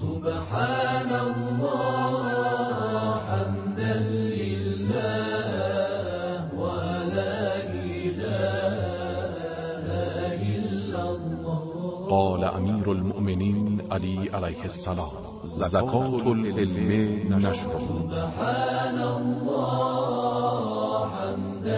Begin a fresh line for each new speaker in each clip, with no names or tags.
سبحان الله حمدا لله ولا إله إلا الله.
قال امیر المؤمنین علی علیه السلام: زکات العلم نشر.
سبحان الله حمدا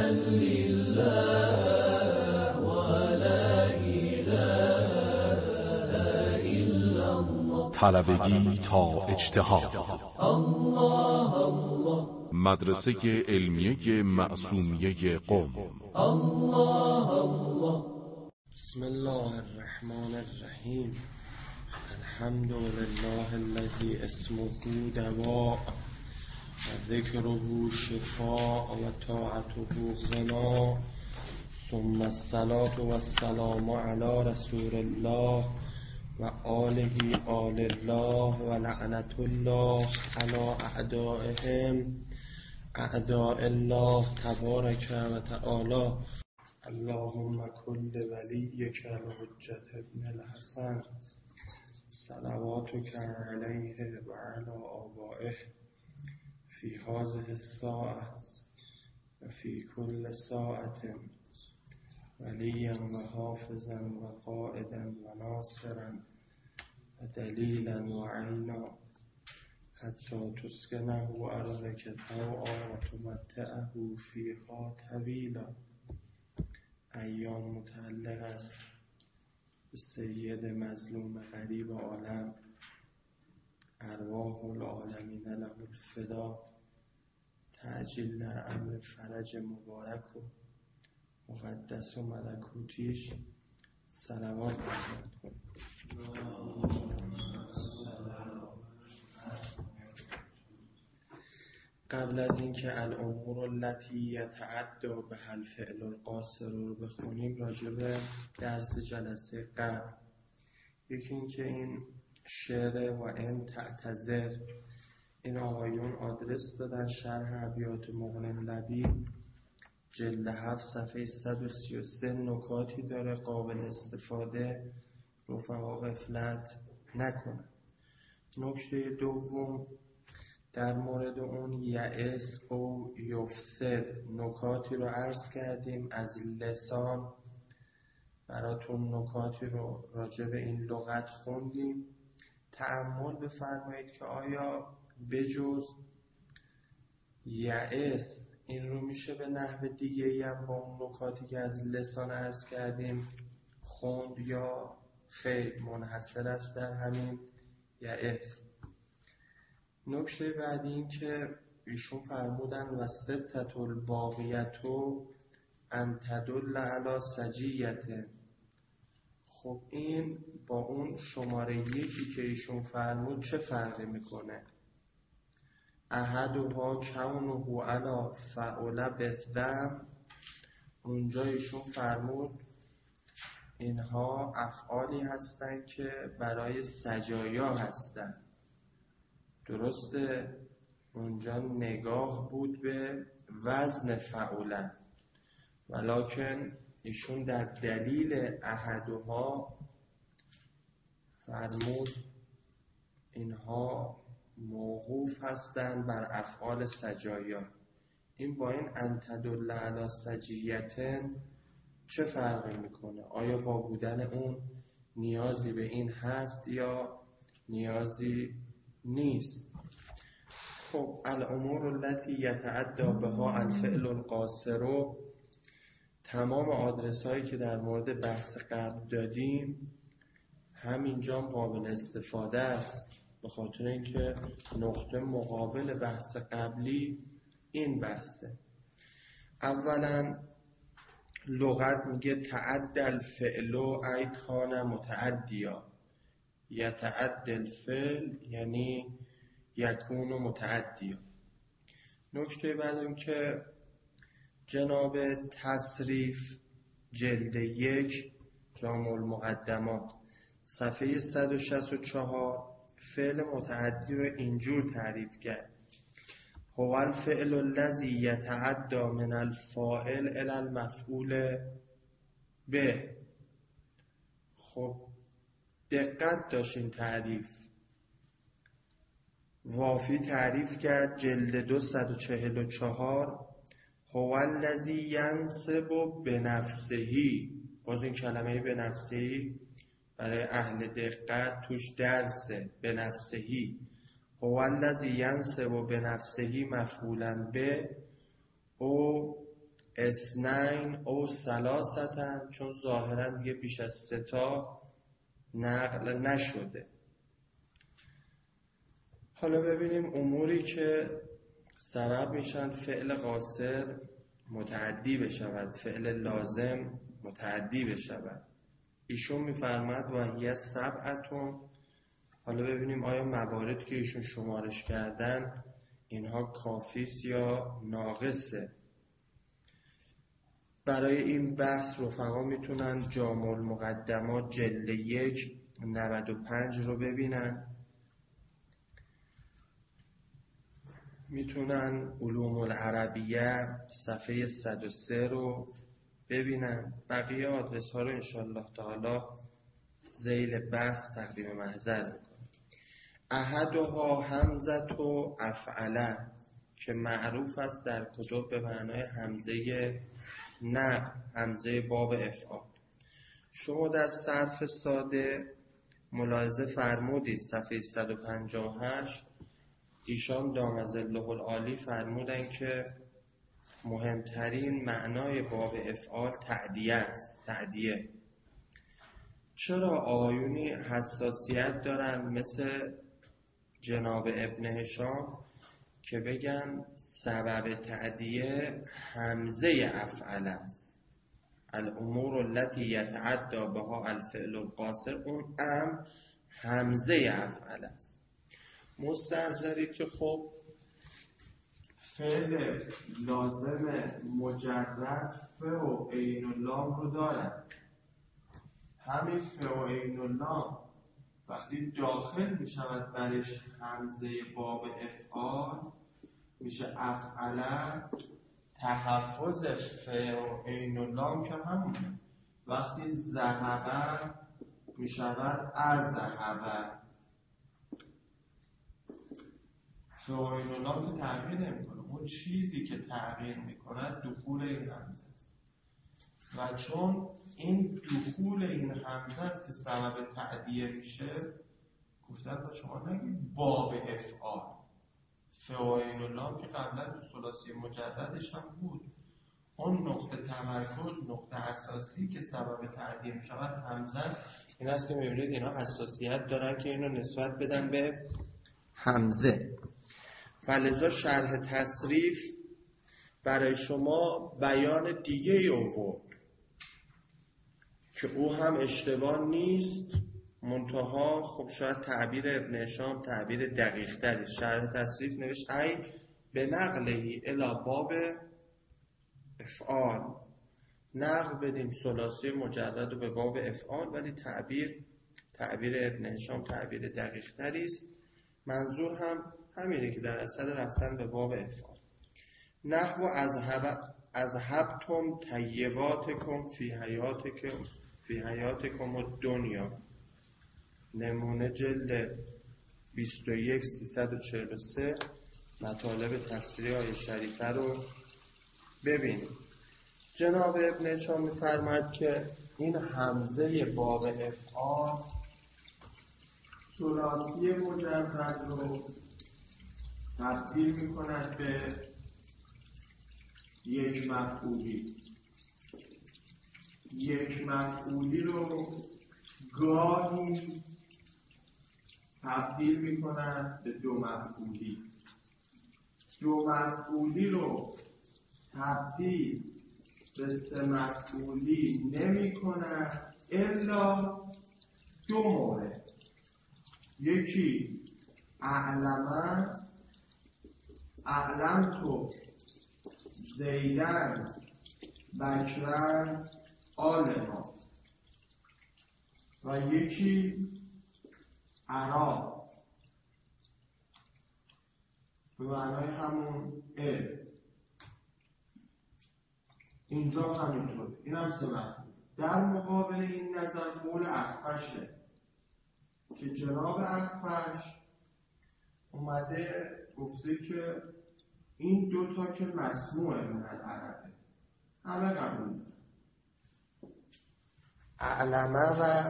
لله ولا إله إلا الله.
طلبگی تا اجتهاد.
الله الله.
مدرسه علمیه معصومیه قم.
الله الله.
بسم الله الرحمن الرحیم. الحمد لله الذي اسمه دواء و ذکره شفاء و طاعته غنا، ثم الصلاة والسلام علی رسول الله و آله آل الله و لعنت الله علی اعدائهم اعداء الله تبارک و تعالی. اللهم كل وليك الحجة ابن الحسن صلواتك عليه وعلى آبائه في هذه الساعة وفي كل ساعة وليا وحافظا وقائدا وناصرا ودليلا وعينا حتى تسكنه أرضك طوعا وتمتعه فيها طويلا. ایام متعلق است به سید مظلوم غریب عالم، ارواح العالمین له الفدا. تعجیل در امر فرج مبارک و مقدس و ملکوتیش صلوات بفرمایید. قبل از اینکه الامور التي یتعدی بها الفعل القاصر رو بخونیم، راجع به درس جلسه قبل، یکی اینکه این شعر و این تعتذر، این آقایون آدرس دادن شرح ابیات مغنی لبیب جلد 7 صفحه 133 نکاتی داره قابل استفاده، رفقا غفلت نکنن. نکته دوم در مورد اون یأس او یفسد نکاتی رو عرض کردیم، از لسان براتون نکاتی رو راجع به این لغت خوندیم. تأمل بفرمایید که آیا بجز یأس این رو میشه به نحو دیگه‌ای هم با اون نکاتی که از لسان عرض کردیم خوند یا خیر منحصر است در همین یأس؟ نکته بعدی این که ایشون فرمودن و ستة الباقیتو ان تدل علی سجیت. خب این با اون شماره یکی که ایشون فرمود چه فرقی میکنه؟ احدها کونه علی فعل بالذم، اونجا ایشون فرمود اینها افعالی هستن که برای سجایا هستن. درسته اونجا نگاه بود به وزن فعولن، ولکن ایشون در دلیل احدها فرمود اینها موقوف هستند بر افعال سجایا. این با این ان تدل علی سجیتن چه فرقی میکنه؟ آیا با بودن اون نیازی به این هست یا نیازی نیست؟ خب الامور التي یتعدی بها الفعل القاصر، تمام آدرس هایی که در مورد بحث قبل دادیم همینجا قابل استفاده است، به خاطر اینکه نقطه مقابل بحث قبلی این بحثه. اولا لغت میگه تعدی الفعل ای کان متعدیا، یتعدی الفعل یعنی یکون متعدیا. نکته بعد این که جناب تصریف جلد 1 جامع المقدمات صفحه 164 فعل متعدی رو اینجور تعریف کرد: هو الفعل الذی یتعدی من الفاعل الی المفعول به. خب دقت داشتین تعریف وافی تعریف کرد جلد 244 هو الذی ینصب بنفسهی. باز این کلمه بنفسهی برای اهل دقت توش درسه. بنفسهی هو الذی ینصب بنفسهی مفعولا به او اثنین او ثلاثه، چون ظاهرا دیگه بیش از 3 تا نقل نشده. حالا ببینیم اموری که سبب میشن فعل قاصر متعدی بشود، فعل لازم متعدی بشود. ایشون میفرماد و هی سبعتون. حالا ببینیم آیا مواردی که ایشون شمارش کردن اینها کافیست یا ناقصه. برای این بحث رفقا میتونن جامع المقدمات جلد 1 95 رو ببینن، میتونن علوم العربیه صفحه 103 رو ببینن. بقیه آدرس ها رو انشالله تعالی ذیل بحث تقدیم محضر میکنم. احدها همزه و افعله که معروف است در کتب به معنای همزه نقل، همزه باب افعال. شما در صرف ساده ملاحظه فرمودید صفحه 158 ایشان دامظله العالی فرمودن که مهمترین معنای باب افعال تعدیه است. تعدیه. چرا آیونی حساسیت دارن مثل جناب ابن هشام که بگن سبب تعدیه همزه افعل است. الامور التي یتعدی بها الفعل القاصر، اون همزه افعل است. مستحضرید که خب فعل لازم مجرد ف و عین اللام رو دارن. همین ف و عین اللام وقتی داخل می شود برش همزه باب افعال میشه افعله. تحفظ ف و عین اللام که همونه. وقتی ذهبه می شود اذهبه. ف و عین اللام که تغییر نمی کنه. اون چیزی که تغییر می کند دخول این همزه است و چون این دخول این همزه است که سبب تعدیه میشه، گفتن با شما نگید باب افعال. ف و عین اللام که قبلا تو ثلاثی مجردش هم بود. اون نقطه تمرکز، نقطه اساسی که سبب تعدیه میشود همزه است. این است که میبینید اینا حساسیت دارن که اینو نسبت بدن به همزه. فلذا شرح تصریف برای شما بیان دیگه ای آورد که او هم اشتباه نیست، منتها خب شاید تعبیر ابن هشام تعبیر دقیق تری. شرح تصریف نوشت ای به نقلهی الی باب افعال، نقل بدیم ثلاثی مجرد و به باب افعال، ولی تعبیر ابن هشام تعبیر دقیق تری است. منظور هم همینه که در اثر رفتن به باب افعال. نحو اذهبتم طیباتکم فی حیاتکم الدنیا، نمونه جلد 21 343 مطالب تفسیری آیه شریفه رو ببینید. جناب ابن هشام می‌فرماید که این همزه باب افعال ثلاثی مجرد رو تبدیل می‌کند به یک مفعولی. یک مفعولی رو گاهی تبدیل می‌کند به دو مفعولی. دو مفعولی رو تبدیل به سه مفعولی نمی‌کند الا دو مورد. یکی اعلمتو زیدن بکرن عالما، و یکی ارا به معنای همون علم. اینجا همینطور. این هم سه مفعول. در مقابل این نظر قول اخفشه که جناب اخفش اون آمده گفته که این دوتا که مسموع من العربه همه قبول دارن. اعلمه و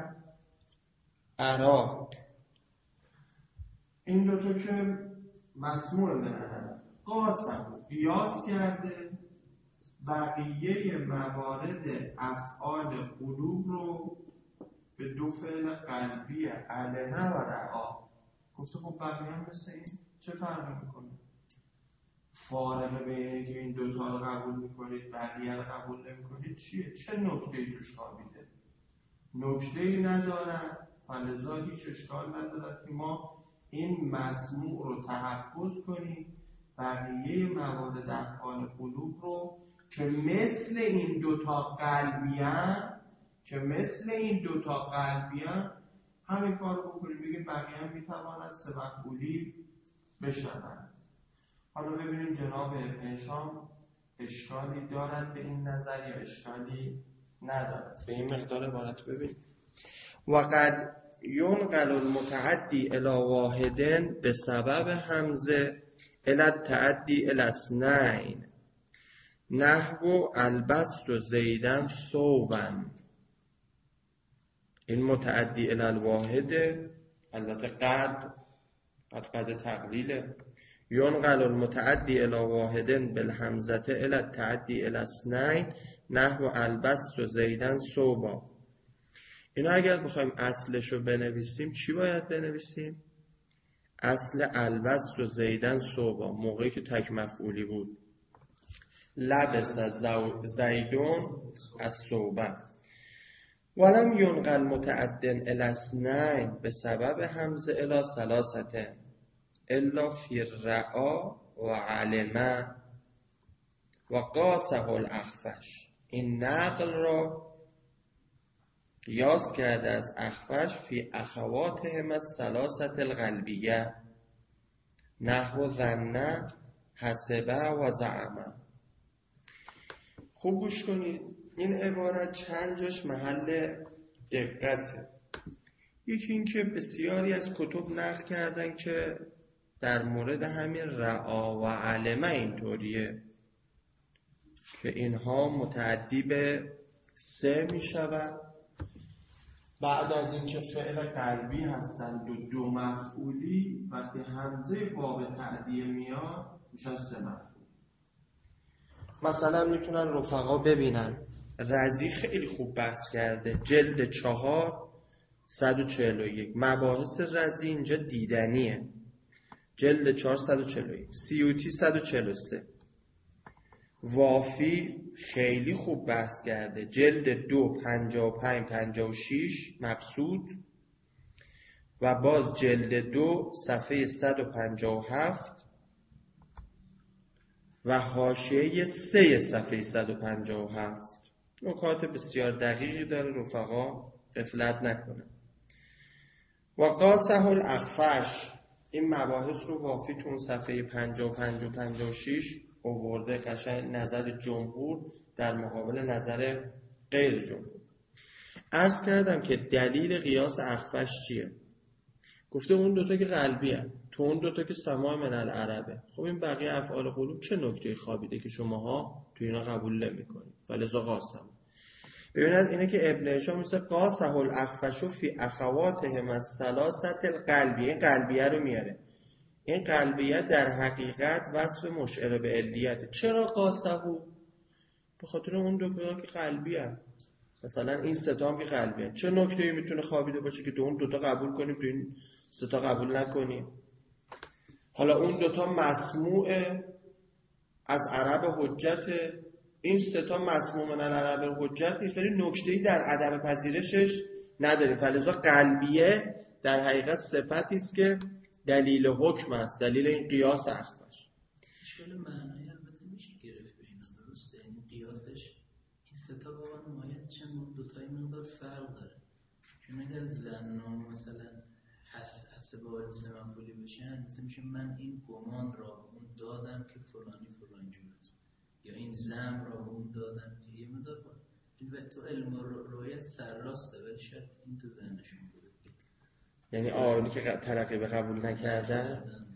ارا این دوتا که مسموع من العربه قاسم قیاس کرده بقیه موارد افعال قلوب رو به دو فعل قلبی علمه و رعا. گفته خب بقیه هم مثل این چه فرقی میکنه؟ فارقه بین که این دوتا رو قبول میکنید بقیه رو قبول نمیکنید چیه؟ چه نکته‌ای توش خوابیده؟ نکته‌ای ندارن، فلذا هیچ اشکال ندارد که ما این مسموع رو تحفظ کنیم، بقیه موارد افعال قلوب رو که مثل این دوتا قلبیان همین کار رو بکنیم، بگیم بقیه هم میتواند سه مفعولی بشوند. حالا ببینیم جناب ابن هشام اشکالی دارد به این نظر یا اشکالی ندارد. به این مقدار عبارت ببینیم. وقد ينقل المتعدی الی واحدن به سبب همزه الی التعدی الی اثنین نحو البسط زیدن ثوبا. این متعدی الی الواحد البته قد تقلیله. ينقل المتعدی الی واحدن بالهمزه الی التعدی الی اثنین نحو البسط زیدن ثوبا. اینو اگر بخوایم اصلشو بنویسیم چی باید بنویسیم؟ اصل البسط زیدن ثوبا موقعی که تک مفعولی بود لبس زیدون الثوبا. ولم ينقل متعدن الی اثنین به سبب همزه الی ثلاثه الا فی الرعا و علمه و قاسه الاخفش. این نقل را قیاس کرده از اخفش فی اخواتهم الثلاثه القلبیه نحو ظن حسبه و زعمه. خوب گوش کنید، این عبارت چند جاش محل دقته. یکی این که بسیاری از کتب نقل کردن که در مورد همین رعا و علمه اینطوریه که اینها متعدی به سه می شود بعد از اینکه فعل قلبی هستند و دو مفعولی وقتی همزه باب تعدیه میاد میشن سه مفعول. مثلا میتونن رفقا ببینن رضی خیلی خوب بحث کرده جلد 4 141 مباحث رضی اینجا دیدنیه. جلد 4 141 سیوطی 143 وافی خیلی خوب بحث کرده جلد 2 55 56 مبسوط و باز جلد 2 صفحه 157 و حاشیه 3 صفحه 157. نکات بسیار دقیقی داره رفقا غفلت نکنه. و قاسه الاخفش این مباحث رو وافی تون صفحه 55 و 56 آورده قشنگ نظر جمهور در مقابل نظر غیر جمهور. عرض کردم که دلیل قیاس اخفش چیه؟ گفته اون دوتا که قلبی هست تو اون دوتا که سماع من العربه. خب این بقیه افعال قلوب چه نکته خوابیده که شماها تو اینا قبول نمی‌کنید؟ فلذا قاسم. ببینید اینه که ابن هشام میگه قاسه الاخفش فی اخواتهم الثلاثه القلبیه. این قلبیه رو میاره. این قلبیه در حقیقت وصف مشعر به علیته. چرا قاسه؟ به خاطر اون دوتا که قلبی هست. مثلا این سه تا هم که قلبی هست. چه نکته‌ای میتونه خوابیده باشه که تو اون دوتا قبول کنیم تو این سه تا قبول نکنیم؟ حالا اون دوتا مسموع از عرب حجت، این سه تا مسموع من العرب حجت نیست ولی نکته‌ای در عدم پذیرشش نداریم. فلذا قلبیه در حقیقت صفتی است که دلیل حکم است، دلیل این قیاس اخفش.
اشکال معنایی البته میشه گرفت به اینا، درسته؟ این قیاسش این سه تا واقعا مایه‌اش هم دو تای مقدار فرق داره. چون اگر زنا مثلا حسب سه مفعولی بشن مثلا میشه من این گمان را اون دادم که فلانی فلان جور است، یا این زم را اون دادم که یه مقدار البته تو علم رویت سرراسته ولی شاید این تو ذهنشون بوده.
یعنی آنی که ترقی به قبول نکردن.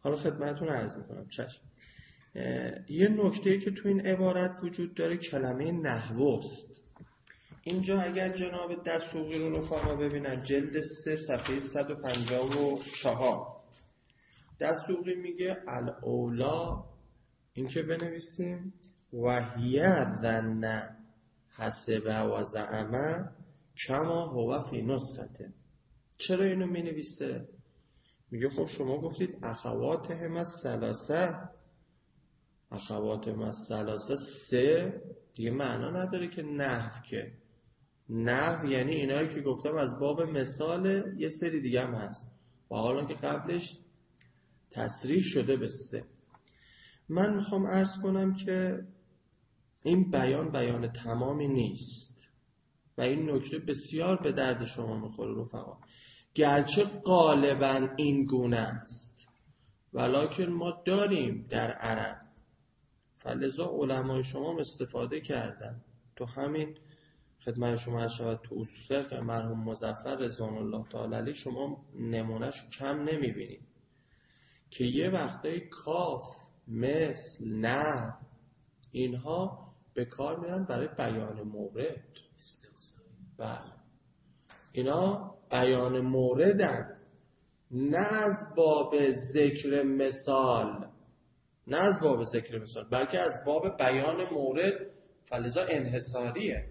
حالا خدمتتون عرض میکنم. چشم. یه نکته‌ای که تو این عبارت وجود داره کلمه نحوست. اینجا اگر جناب دسوقی رو رفقا ببینن جلد 3 صفحه 154 دسوقی میگه الاولا، این که بنویسیم وحیه ظن حسب و زعمه کما هو فی نسخته. چرا اینو می نویسه؟ میگه خب شما گفتید اخواتهم الثلاثه، اخواتهم الثلاثه 3 دیگه معنا نداره که نحو، که نحو یعنی اینایی که گفتم از باب مثال، یه سری دیگه هم هست و حالا که قبلش تصریح شده به 3. من میخوام عرض کنم که این بیان تمامی نیست و این نکته بسیار به درد شما میخوره رفقا، گرچه غالبا این گونه است ولکن ما داریم در عرب، فلذا علمای شما استفاده کردن. تو همین خدمت شما عرض شود تو اصول فقه مرحوم مظفر رضوان الله تعالی علیه شما نمونهش کم نمیبینید که یه وقتای کاف مثل نه اینها به کار میرن برای بیان مورد. بله اینا بیان موردن، نه از باب ذکر مثال، نه از باب ذکر مثال بلکه از باب بیان مورد، فلذا انحصاریه.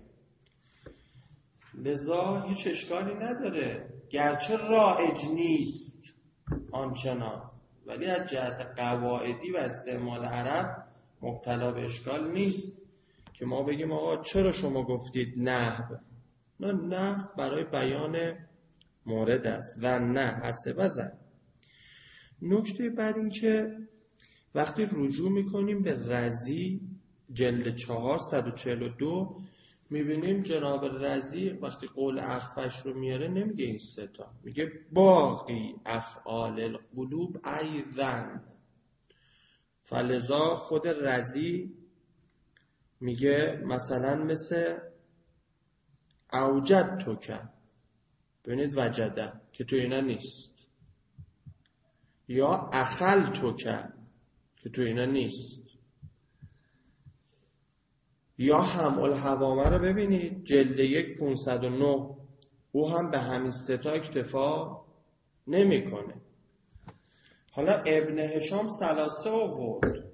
لذا هیچ اشکالی نداره، گرچه رایج نیست آنچنان ولی از جهت قواعدی و استعمال عرب مبتلا به اشکال نیست که ما بگیم آقا چرا شما گفتید نحو. نه، نحو برای بیان مورد است. ظن حسب زن. نکته بعد این که وقتی رجوع میکنیم به رضی جلد 4 142 میبینیم جناب رضی وقتی قول اخفش رو میاره نمیگه این 3 تا، میگه باقی افعال القلوب ایضا. فلذا خود رضی میگه مثلا مثل اوجد تو که، ببینید وجده که تو اینا نیست، یا اخل تو که تو اینا نیست، یا هم الحوامه رو ببینید جلد 1 509 او هم به همین 3 تا اکتفا نمیکنه. حالا ابن هشام ثلاثه آورد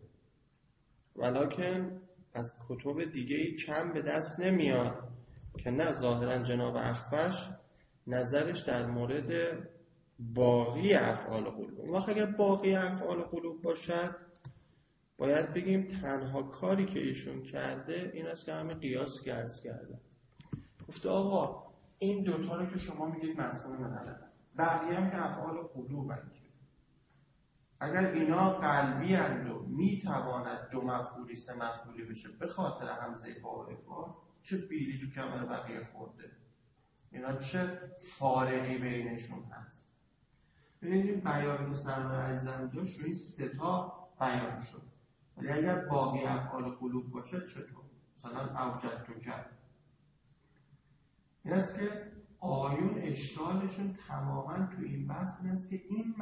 ولکن از کتب دیگه کم به دست نمیاد که نه ظاهرا جناب اخفش نظرش در مورد باقی افعال قلوب. وقت اگر باقی افعال قلوب باشد باید بگیم تنها کاری که ایشون کرده این است که همه قیاس کرده. گفته آقا این 2 تا رو که شما میگید مفهوم نداره، بقیه هم که افعال قلوب هست، اگر اینا قلبی اند و میتواند 2 مفعولی 3 مفعولی بشه به خاطر همزه با و افعال، چه بیلی تو کمر بقیه خورده؟ اینا چه فارقی بینشون هست؟ ببینید بیان که سرور عزیزم داشت روی 3 تا بیان شد، ولی اگر باقی افعال قلوب باشه چطور؟ مثلا اوجد تو کرد. این است که آیون اشکالشون تماما تو این بحث است که این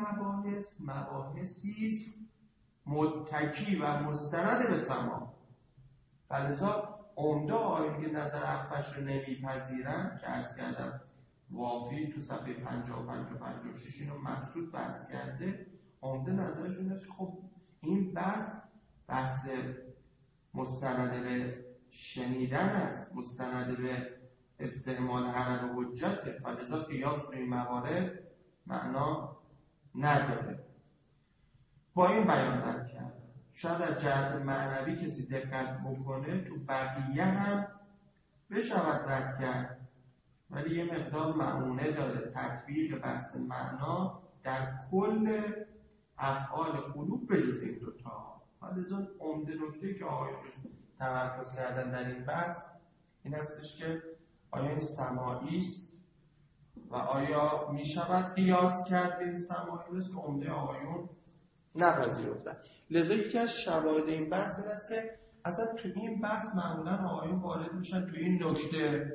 مباحثی متکی و مستند به سما. فلذا عمده آیون که نظر اخفش رو نمیپذیرن که عرض کردم وافی تو صفحه 55 و 56 اینو مقصود بحث کرده، عمده نظرشون است خب این بحث مستند به شنیدن است، مستند به استعمال علل و حجت، فلذا قیاس به این موارد معنا نداره. با این بیان رد کرد. شاید از جهت معنوی کسی دقت بکنه تو بقیه هم بشود رد کرد، ولی یه مقدار معونه داره تطبیق بحث معنا در کل افعال قلوب به جز این 2 تا. فلذا عمده نکته که آقایون تمرکز کردن در این بحث این هستش که آیا این سماعی است و آیا می شود قیاس کرد به این سماعی است که عمده آقایون نپذیرفتن. لذا یکی از شواهد این بحث این است که اصلا تو این بحث معمولا آقایون وارد میشن تو این نکته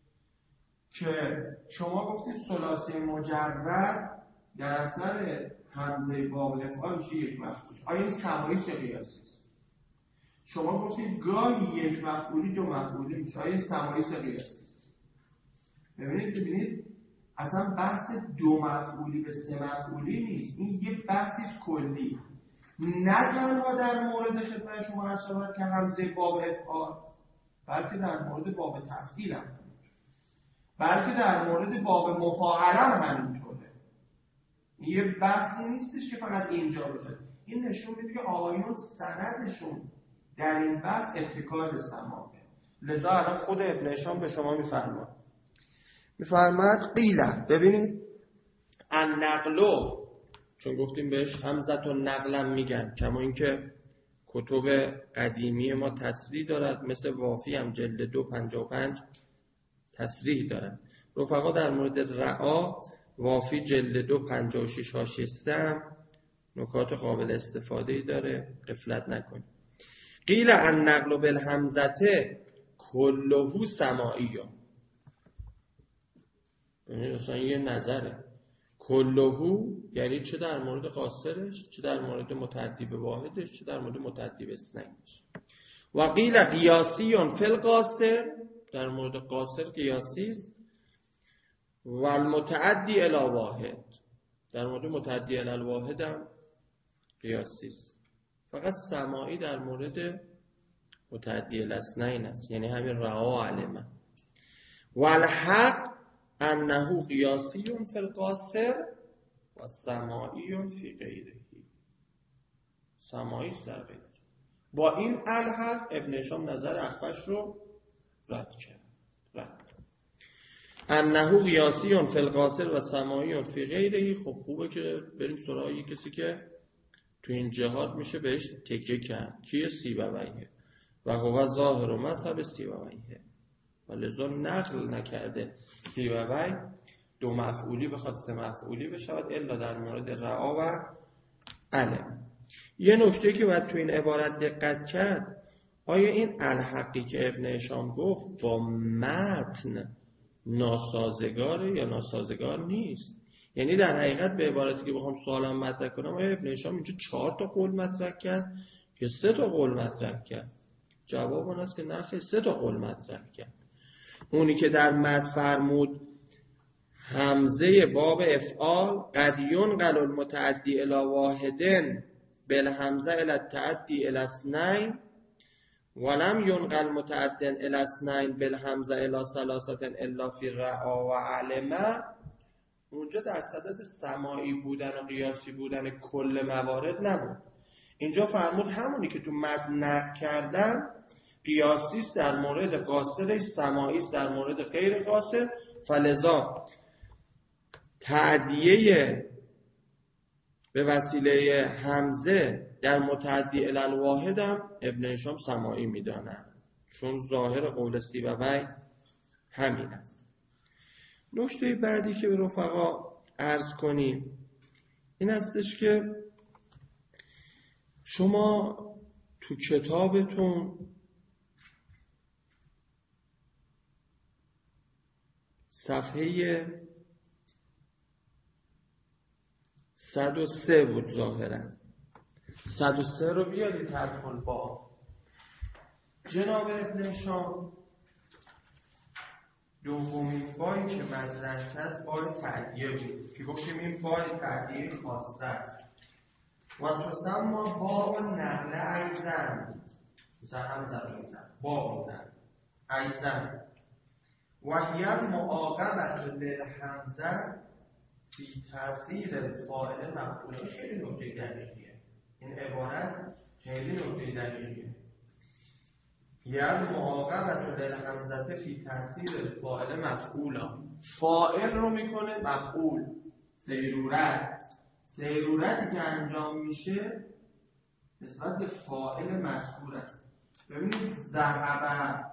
که شما گفتید ثلاثی مجرد در اثر همزه باب افعال میشه یک مفعول. آیا این سماعی سه قیاسی است؟ شما گفتید گاهی یک مفعولی دو مفعولی میشه. آیا سماعی سه قیاسی است؟ ببینید اصلا بحث دو مفعولی به سه مفعولی نیست. این یه بحثی کلی، نه تنها در مورد خدمت شما عرض شود که همزه باب افعال، بلکه در مورد باب تفعیل هم، بلکه در مورد باب مفاعله هم همینطوره. یه بحثی نیستش که فقط اینجا باشه. این نشون میده که آقایون سندشون در این بحث اتکا به سماعه. لذا الان خود ابن هشام به شما میفرماد قیله. ببینید النقلو، چون گفتیم بهش همزه و نقلم میگن، کما اینکه کتب قدیمی ما تصریح دارد، مثل وافی هم جلد 2 55 تصریح دارد. رفقا در مورد رعا وافی جلد 2 56 حاشیه 3 نکات قابل استفاده‌ای داره، غفلت نکنید. قیل النقل بالهمزه کلهو سماعیه. ببینید اصلا یه نظره، کلهو یعنی چه در مورد قاصرش، چه در مورد متعدی به واحدش، چه در مورد متعدی به اثنینش. و قیل قیاسیون فی القاصر، در مورد قاصر قیاسی است. و المتعدی الی واحد، در مورد متعدی الی الواحد هم قیاسی است. فقط سماعی در مورد متعدی الی اثنین است، یعنی همین رعا و علمه. و الحق انه قیاسیون فی القاصر و سماعیون فی غیره. سماعی است در غیره. با این الحق ابن هشام نظر اخفش رو رد کرد. انه قیاسیون فی القاصر و سماعیون فی غیره. خب خوبه که بریم سراغ یه کسی که تو این جهات میشه بهش تکیه کرد. کیه؟ سیبویه. و هو ظاهر و مذهب سیبویه. ولذا نقل نکرده سیبوی دو مفعولی بخواد سه مفعولی بشود الا در مورد رعا و علم. یه نکته که باید تو این عبارت دقت کرد، آیا این الحقی که ابن هشام گفت با متن ناسازگاره یا ناسازگار نیست؟ یعنی در حقیقت به عبارتی که بخوام سوالم مطرح کنم، آیا ابن هشام اینجا 4 تا قول مطرح کرد یا 3 تا قول مطرح کرد؟ جواب اون است که نه، 3 تا قول مطرح کرد. اونی که در متن فرمود همزه باب افعال قد ينقل المتعدی الی واحدن بالهمزه الی التعدی الی اثنین ولم ينقل متعدن الی اثنین بالهمزه الی ثلاثه الا فی رعا و علمه، اونجا در صدد سماعی بودن و قیاسی بودن کل موارد نبود. اینجا فرمود همونی که تو متن نقل کردن قیاسی است در مورد قاصر، سماعی است در مورد غیر قاصر. فلذا تعدیه به وسیله همزه در متعدی الی الواحد هم ابن هشام سماعی میدانند، چون ظاهر قول سیبوی همین است. نکته بعدی که به رفقا عرض کنیم این هستش که شما تو کتابتون صفحه 103 بود ظاهرا، 103 رو بیارید حرف با جناب ابن هشام. دومین بایی که مطرح کرد بای تعدیه بود که گفتیم این بای تعدیه خاصه است. و تسمى باب نقل ایزن، مثلا هم زدن باب نقل ایزن و هی معاقبت للهمزه فی تاثیر الفاعل مفعول. این خیلی نکته دقیقیه، این عبارت خیلی نکته دقیقیه. یعنی معاقبت للهمزه فی تاثیر الفاعل مفعولا، فاعل رو میکنه مفعول. سیرورتی که انجام میشه نسبت به فاعل مذکور است. ببینید ذهب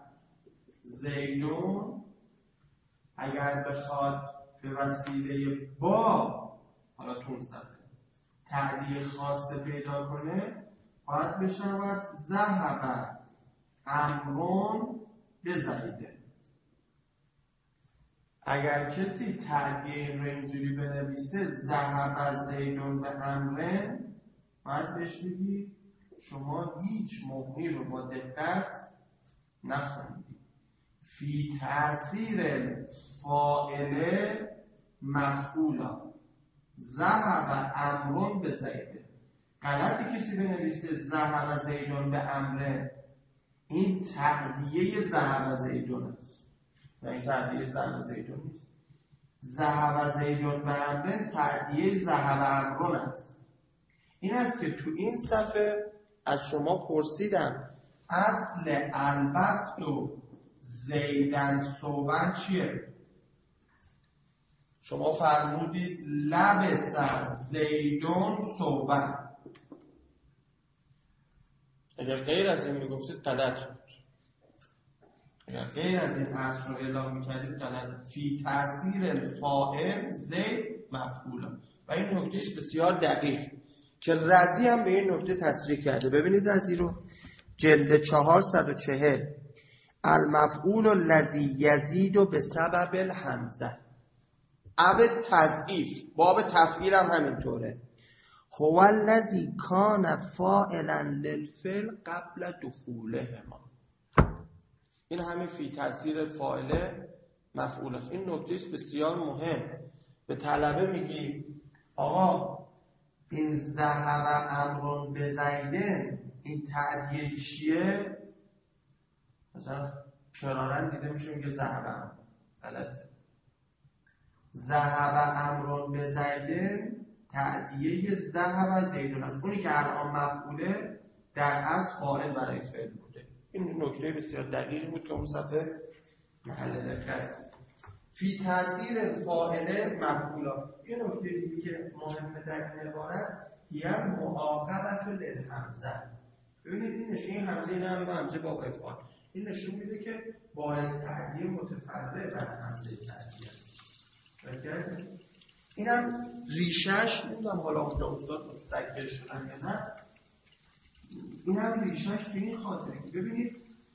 زیدون اگر بخواد به وسیله با، حالا تون صفحه تعدیه خاصه پیدا کنه، باید بشود ذهب امرون به زیده. اگر کسی تعدیه این رو اینجوری بنویسه ذهب زیدون به عمرو، باید بهش بگی شما هیچ مبنی رو با دقت نخوندید. فی تأثیر فاعل مفعولا ذهب عمرو به زید. غلطی کسی بنویسه ذهب زیدون به عمرو، این تعدیه ذهب زیدون است و این تعدیه ذهب زیدون نیست. ذهب زیدون به عمرو تعدیه ذهب عمرو است. این است که تو این صفحه از شما پرسیدم اصل البست و زیدن صوبن چیه؟ شما فرمودید لبس زیدون صوبن. اگر غیر از این میگفتید غلط بود. اگر غیر از این اصل رو اعلام میکردید غلط. فی تأثیر فاعل زید مفعولا. و این نکتهش بسیار دقیق که رضی هم به این نکته تصریح کرده. ببینید رضی رو جلد 440 المفعول الذی یزید به سبب الحمزه اب تضعیف، باب تفعیل هم همینطوره. هو الذی کان فاعلا للفعل قبل دخولهما. این همین فی تأثیر فاعل مفعول است. این نکته است بسیار مهم. به طلبه میگی آقا این ذهب عمرو به زیدن این تعدیه چیه؟ مثلا کرارن دیده میشه میگه ذهب عمرو، غلطه. ذهب عمرو به زیدن تعدیه ذهب زیدون است. اونی که الان مفعوله در اصل فاعل برای فعل بوده. این نکته بسیار دقیق بود که اون صفحه محل دقت. فی تأثیر فاعل مفعولا. یه نکته دیگه که مهمه در این عبارت یه معاقبت للحمزه. ببینید این نشون، این همزه این همه با همزه باب افعال، این نشون میده که باید تعدیه متفرع بر همزه تعدیه است. اینم ریشش نمیدونم حالا اونجا استاد مستقل شدن یا نه، اینم ریشش تو این خاطره که ببینید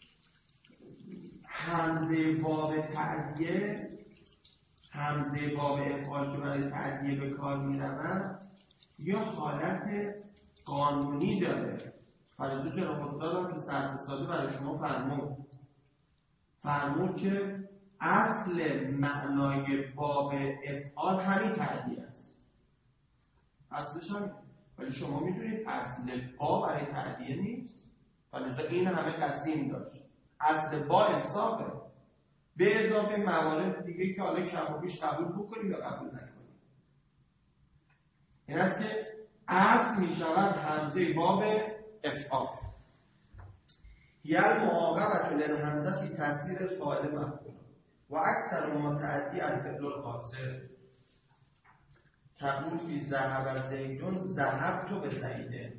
همزه باب تعدیه، همزه باب افعال که برای تعدیه به کار می‌روند یا حالت قانونی داره. فرض جناب استاد هم که صرف ساده برای شما فرمود که اصل معنای باب افعال همین تعدیه است. اصلش هم، ولی شما میدونید اصل با برای تعدیه نیست، ولی این همه قسیم داشت. اصل با اضافه به اضافه موارد دیگه که حالا کم و بیش قبول بکنیم یا قبول نکنیم. این است که اصل می شود همزه باب افعال. یا معاقبت للهمزه فی تأثیر فاعل مفعول و اکثر متعدی الفعل القاصر تقول فی ذهب زیدون ذهبت به زیدن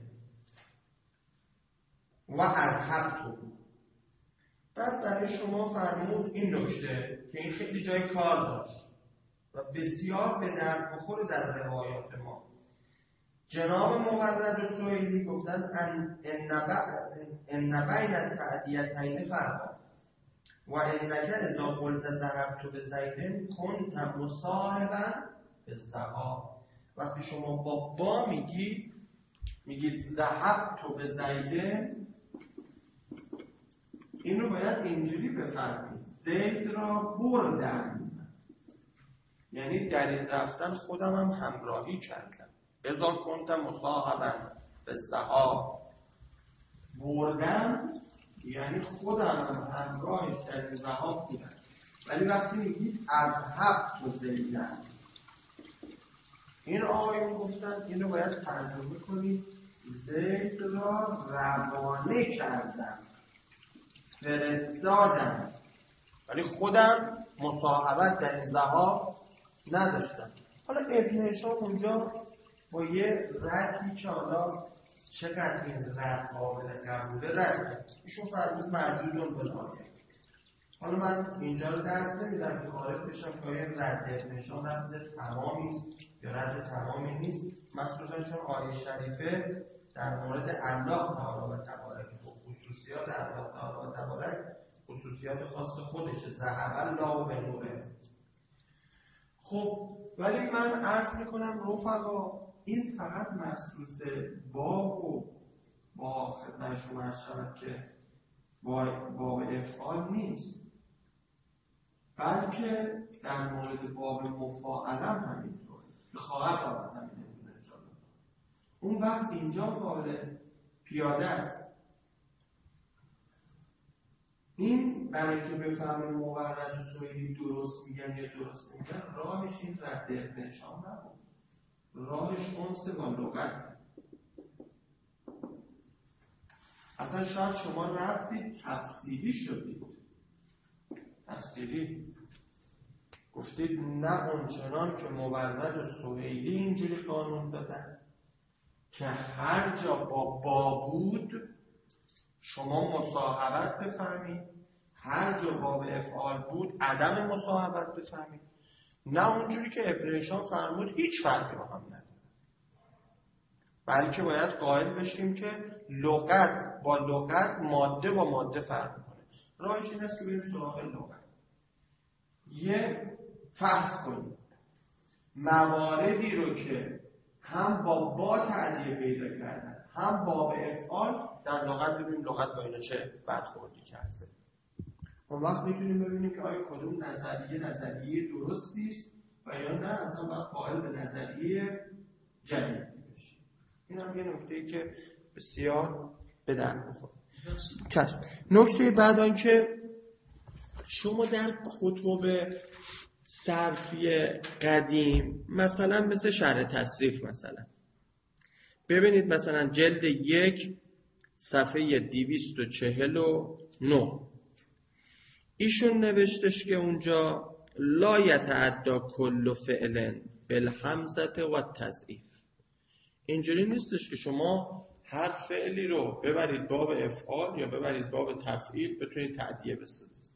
و اذهبت. بعد برای شما فرمود این نکته که این خیلی جای کار داشت و بسیار به درد بخوره در روایات ما. جناب مقرد و سهیلی گفتن ان بین التعدیتین فرقا و انک اذا قلت ذهبت به زیدن کنت مصاحبا بالذهاب. وقتی شما با میگید ذهبت به زیدن، این رو باید اینجوری بفهمید زید را بردم، یعنی در این رفتن خودم هم همراهی کردم. اذا کنت مصاحبا بالذهاب، بردم یعنی خودم هم همراهش در این ذهاب بودم. ولی وقتی میگید اذهبت زیدن، این آقایون گفتن اینو باید ترجمه کنید زید را روانه کردم، فرستادم، ولی خودم مصاحبت در این ذهاب نداشتم. حالا ابن هشام اونجا با یه ردی که حالا چقدر این رد قابل قبوله رد ایشون فرمود مردودون بنایه. حالا من اینجا رو درس نمیدم که وارد بشم که آیا رد ابن هشام رد تمامی است یا رد تمامی نیست، مخصوصا چون آیه شریفه در مورد الله تعالی و تبارک خصوصیات الله تعالی و تبارک خصوصیات خاص خودشه. ذهب الله به نوره. خب ولی من عرض میکنم رفقا این فقط مخصوص باب و با خدمت شما عرض شود که باب افعال نیست، بلکه در مورد باب مفاعلم همینطور خواهد آمد همین امروز انشاءالله. اون بحث اینجا قابل پیاده است. این برای که بفهمیم مورد و سهیلی درست میگن یا درست نمیگن، راهش این رد ابن هشام نبود، راهش انس با لغت. اصلا شاید شما رفتید تفسیری شدید، تفسیری گفتید نه اونچنان که مورد و سهیلی اینجوری قانون دادن که هر جا با بود شما مصاحبت بفهمید، هر جا باب افعال بود عدم مصاحبت بفهمید، نه اونجوری که ابن هشام فرمود هیچ فرقی با هم نداره، بلکه باید قائل بشیم که لغت با لغت، ماده با ماده فرق میکنه. راهش این است که بریم سراغ لغت. یه فرض کنیم مواردی رو که هم با تعدیه پیدا کردن هم باب افعال در لغت، ببینیم لغت با اینا چه برخوردی کرده. اون وقت میتونیم ببینیم که آیا کدوم نظریه درستی است و یا نه اصلا باید قائل به نظریه جدید بشیم. این هم یه نکته‌ای که بسیار به درد می‌خوره. نکته بعد آن که شما در کتب صرفی قدیم مثلا مثل شرح تصریف مثلا ببینید، مثلا جلد 1 صفحه 249 ایشون نوشتش که اونجا لا یتعدی کل فعل بالحمزه و التضعیف. اینجوری نیستش که شما هر فعلی رو ببرید باب افعال یا ببرید باب تفعیل بتونید تعدیه بسازید.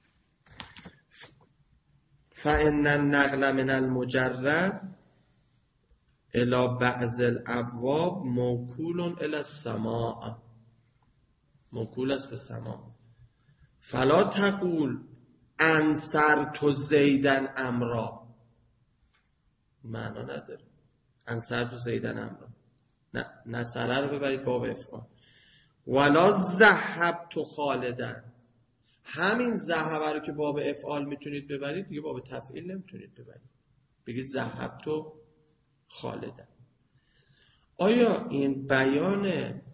فإن النقل من المجرد الى بعض الابواب موکول الى السماع، موکول است به سماع. فلا تقول انصرت زیدن امرا، معنا نداره انصرت زیدن امرا، نه، نصره رو ببرید باب افعال. ولا ذهبت خالدن، همین ذهب رو که باب افعال میتونید ببرید دیگه باب تفعیل نمیتونید ببرید، بگید ذهبت خالدن. آیا این بیان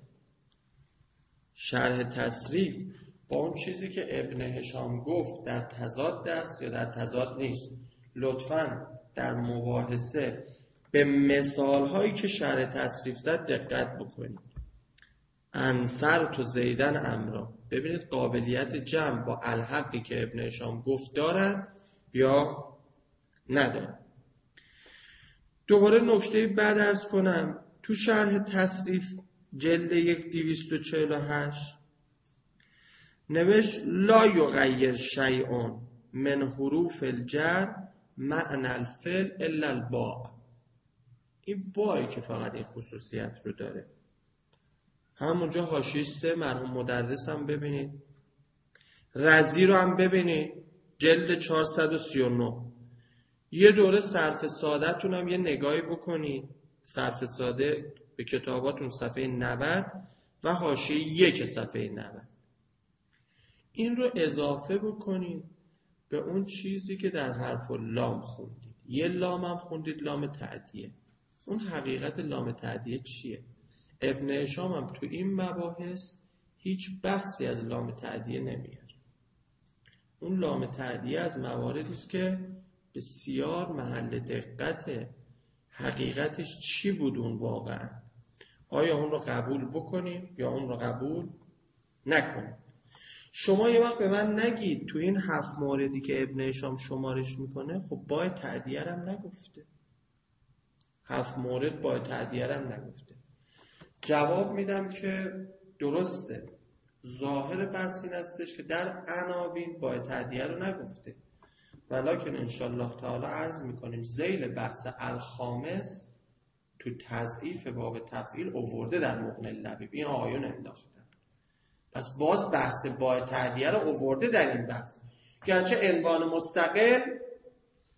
شرح تصریف با اون چیزی که ابن هشام گفت در تضاد است یا در تضاد نیست؟ لطفاً در مباحثه به مثال هایی که شرح تصریف زد دقت بکنید. انصرت زیدن امرا، ببینید قابلیت جمع با الحقی که ابن هشام گفت دارد یا ندارد. دوباره نکته بعد عرض کنم، تو شرح تصریف جلد 1 248 نوشت لا یغیر شیء من حروف الجر معنی الفعل الا الباء. این بایی که فقط این خصوصیت رو داره. همونجا حاشیه 3 مرحوم مدرس هم ببینید، رضی رو هم ببینید جلد 439. یه دوره صرف ساده تون هم یه نگاهی بکنید، صرف ساده به کتاباتون صفحه 90 و حاشیه 1 صفحه 90. این رو اضافه بکنید به اون چیزی که در حرف لام خوندید. یه لام هم خوندید، لام تعدیه. اون حقیقت لام تعدیه چیه؟ ابن هشام هم تو این مباحث هیچ بحثی از لام تعدیه نمیاره. اون لام تعدیه از مواردی است که بسیار محل دقت، حقیقتش چی بود اون واقعا، آیا اون رو قبول بکنیم یا اون رو قبول نکنیم. شما یه وقت به من نگید تو این 7 موردی که ابن هشام شمارش میکنه خب باید تعدیه هم نگفته، 7 مورد باید تعدیه هم نگفته. جواب میدم که درسته، ظاهر بحث این استش که در عناوین باید تعدیه رو نگفته، ولکن انشالله تعالی عرض میکنیم ذیل بحث الخامس تو تضعیف باب تفعیل اوورده در مغنی اللبیب، این آیون انداختن. پس باز بحث باید تعدیه رو اوورده در این بحث، گرچه عنوان مستقل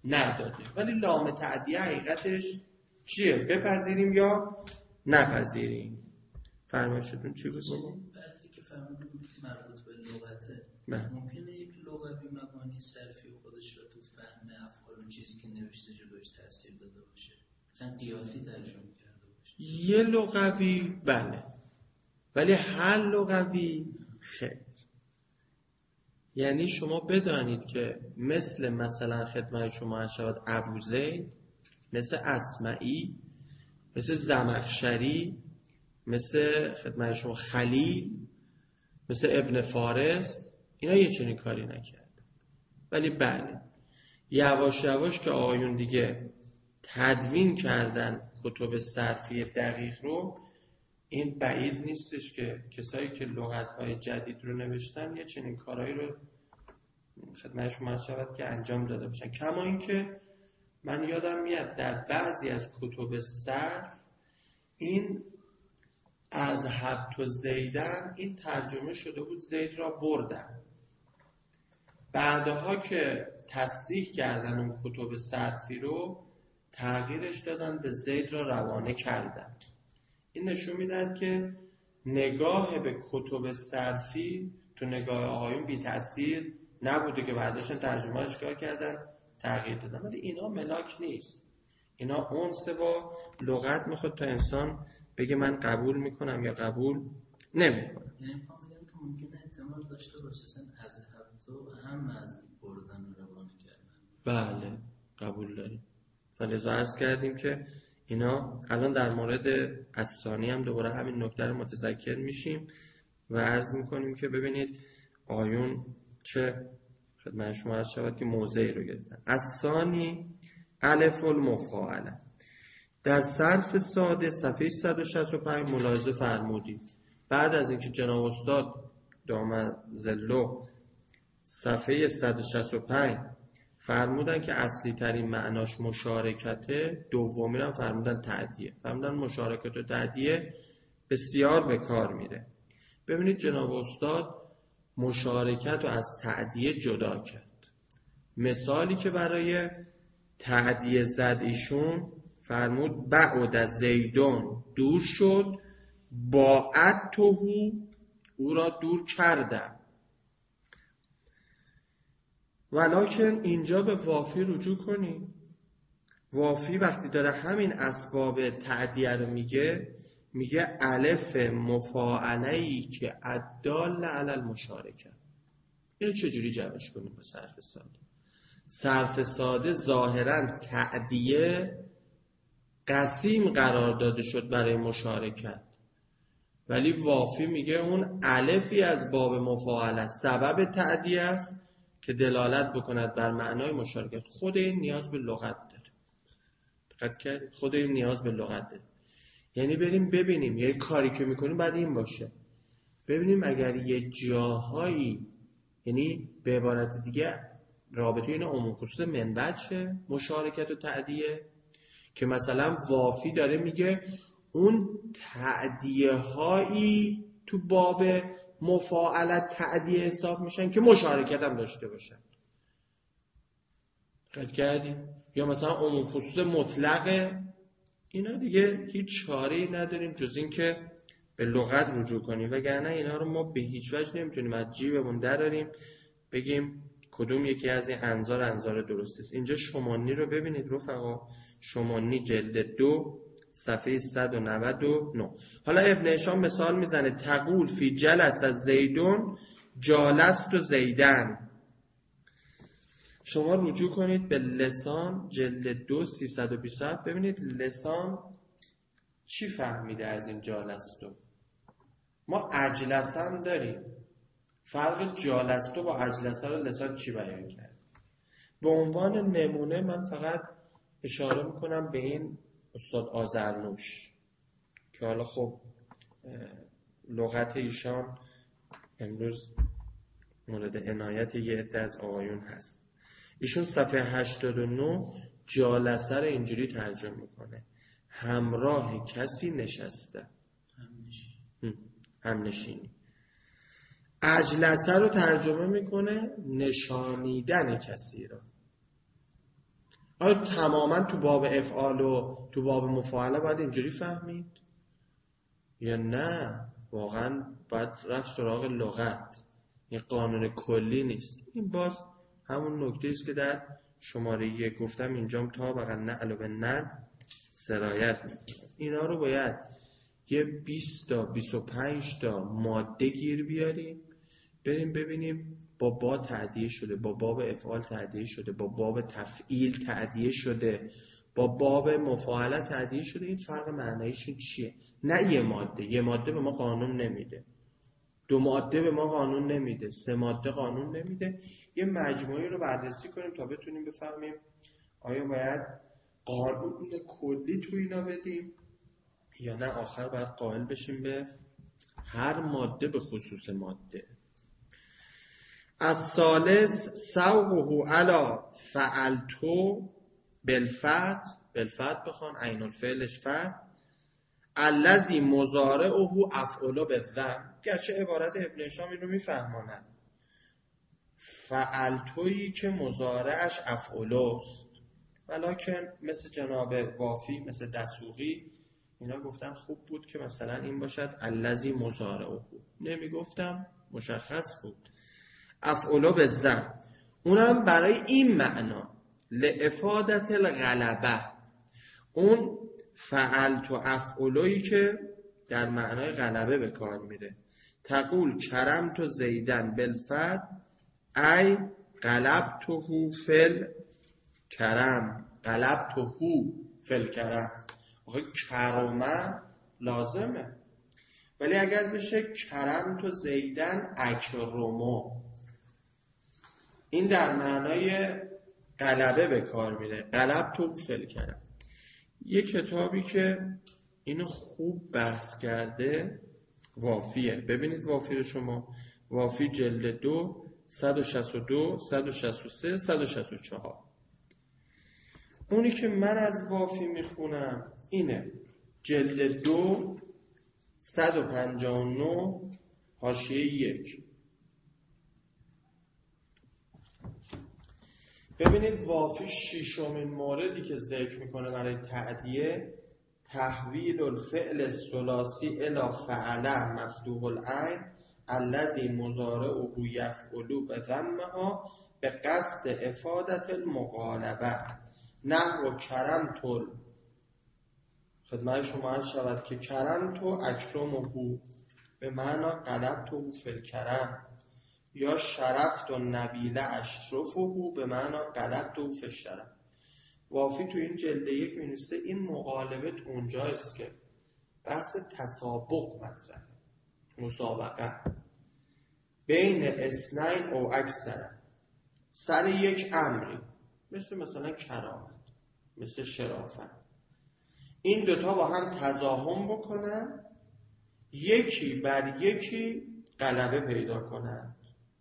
نداده. ولی لام تعدیه حقیقتش چیه؟ بپذیریم یا نپذیریم. فرمایشتون چی بود؟
بعضی که فرمودن مربوط به لغته، ممکنه یک لغوی مبانی صرفی خودش رو تو فهم افعال اون چیزی که نوشته جلوش تاثیر داده باشه، مثلا قیاسی ترجمه کرده باشه.
یه لغوی بله، ولی هر لغوی خیر. یعنی شما بدانید که مثلا خدمت شما شود ابو زید، مثل اسمعی، مثل زمخشری، مثل خدمت شما خلیل، مثل ابن فارس، اینا یه چنین کاری نکرد. ولی بله یواش یواش که آقایون دیگه تدوین کردن کتب صرفی دقیق رو، این بعید نیستش که کسایی که لغت‌های جدید رو نوشتن یه چنین کارهایی رو خدمت شما شود که انجام داده باشن. کما اینکه من یادم میاد در بعضی از کتب صرف این از حبت و زیدن این ترجمه شده بود زید را بردن، بعدها که تصحیح کردن اون کتب صرفی رو تغییرش دادن به زید را روانه کردن. این نشون میدهد که نگاه به کتب صرفی تو نگاه آقایون بی تأثیر نبوده که بعدشن ترجمهش کار کردن تغییر دادن. ولی اینا ملاک نیست، اینا اونس با لغت میخواد تا انسان بگه من قبول میکنم یا قبول نمیکنم.
یعنی میخوام بگم که ممکنه احتمال داشته باشه اصلا از حبتو هم از بردن و روانه کردن.
بله قبول داریم. فلذا عرض کردیم که اینا الان در مورد الثانی هم دوباره همین نکته رو متذکر میشیم و عرض میکنیم که ببینید آیون چه خدمت شما عرض شود که موضعی رو گرفتن. الثانی الف المفاعله. در صرف ساده صفحه 165 ملاحظه فرمودید بعد از اینکه جناب استاد دامن ظلو صفحه 165 فرمودن که اصلی ترین معناش مشارکته، دومی هم فرمودن تعدیه. فرمودن مشارکت و تعدیه بسیار به کار میره. ببینید جناب استاد مشارکت رو از تعدیه جدا کرد. مثالی که برای تعدیه زد ایشون فرمود بعد زیدون دور شد، باعدتهو او را دور کردم. ولکن اینجا به وافی رجوع کنیم. وافی وقتی داره همین اسباب تعدیه رو میگه الف مفاعله‌ای که الدال علی المشارکه. اینو چجوری جمعش کنیم با صرف ساده؟ صرف ساده ظاهراً تعدیه قسیم قرار داده شد برای مشارکت، ولی وافی میگه اون الفی از باب مفاعله سبب تعدیه است که دلالت بکند بر معنای مشارکت. خود این نیاز به لغت داره. دقت کردید؟ خود این نیاز به لغت داره. یعنی بریم ببینیم، یعنی کاری که میکنیم باید این باشه، ببینیم اگر یه جاهایی، یعنی به عبارت دیگه رابطه این عموم خصوص منبع چه مشارکت و تعدیه، که مثلا وافی داره میگه اون تعدیه هایی تو باب مفاعلت تعدیه حساب میشن که مشارکت هم داشته باشن. دقت کردیم؟ یا مثلا عموم خصوص مطلقه. اینا دیگه هیچ چاره‌ای نداریم جز این که به لغت رجوع کنیم، وگرنه اینا رو ما به هیچ وجه نمیتونیم از جیبمون دراریم بگیم کدوم یکی از این انظار درست است. اینجا شمانی رو ببینید رفقا، شمانی جلد 2 صفحه 199. حالا ابن هشام مثال میزنه تقول فی جلس از زیدون جالست و زیدن. شما رجوع کنید به لسان جلد 2 327 ببینید لسان چی فهمیده از این جالستو. ما اجلس هم داریم، فرق جالستو با اجلسه رو لسان چی بیان کرد؟ به عنوان نمونه من فقط اشاره میکنم به این استاد آذرنوش که حالا خب لغت ایشان امروز مورد عنایت یه عده از آقایون هست. ایشون صفحه 89 جالسه رو اینجوری ترجمه میکنه همراه کسی نشسته، همنشینی. اجلسه رو ترجمه میکنه نشانیدن کسی را. آیا تماما تو باب افعال و تو باب مفاعله باید اینجوری فهمید؟ یا نه واقعا باید رفت سراغ لغت؟ این قانون کلی نیست. این باز همون نکته است که در شماره 1 گفتم اینجام تا بقیه نعل و به نعل سرایت میکنه. اینا رو باید یه 20 تا 25 تا ماده گیر بیاریم، بریم ببینیم با با تعدیه شده، با باب افعال تعدیه شده، با باب تفعیل تعدیه شده، با باب مفاعله تعدیه شده. این فرق معناییشون چیه؟ نه یه ماده به ما قانون نمیده، 2 ماده به ما قانون نمیده، 3 ماده قانون نمیده. یه مجموعی رو بررسی کنیم تا بتونیم بفهمیم آیا باید قانون کلی تو اینا بدیم یا نه آخر باید قائل بشیم به هر ماده به خصوص ماده. الثالث سوقه علی فعلتو بالفتح بخوان عین الفعلش فتح، الذی مضارعه افعل بالضم. گرچه عبارت ابن هشام این رو میفهماند، فعلتویی که مضارعش افعل است، ولکن مثل جناب وافی مثل دسوقی اینا گفتن خوب بود که مثلا این باشد الذی مضارعه، نمیگفتم مشخص بود افعل بالضم. اونم برای این معنا لافادت الغلبه، اون فعلت و افعلویی که در معنای غلبه به کار میره. تقول کرمت و زیدن بالفتح ای غلبته فل کرم، غلبته فل کرم. آخه کرمه لازمه، ولی اگر بشه کرمت و زیدن اکرمو، این در معنای غلبه به کار میره، غلبته فل کرم. یه کتابی که اینو خوب بحث کرده وافیه، ببینید وافی رو شما، وافی جلد 2 162 163 164. اونی که من از وافی میخونم اینه، جلد 2 159 حاشیه 1. ببینید وافی ششمین موردی که ذکر میکنه برای تعدیه، تحویل الفعل الثلاثی الی فعله مفتوح العین الذی مضارعه یفعل بضمها به قصد افادت المغالبه نحو کرمت. خدمت شما عرض شود که کرمت اکرمه به معنی غلبته فی الکرم، یا شرفت و نبیل اشرفه به معنی غلبته فی الشرف. وافی تو این جلد 1 می‌نویسه این مغالبه اونجاست که بحث تسابق مطرحه، مسابقه بین اثنین او اکثر سر یک امری، مثلا کرامت، مثل شرافت. این دوتا با هم تزاحم بکنن، یکی بر یکی غلبه پیدا کنن،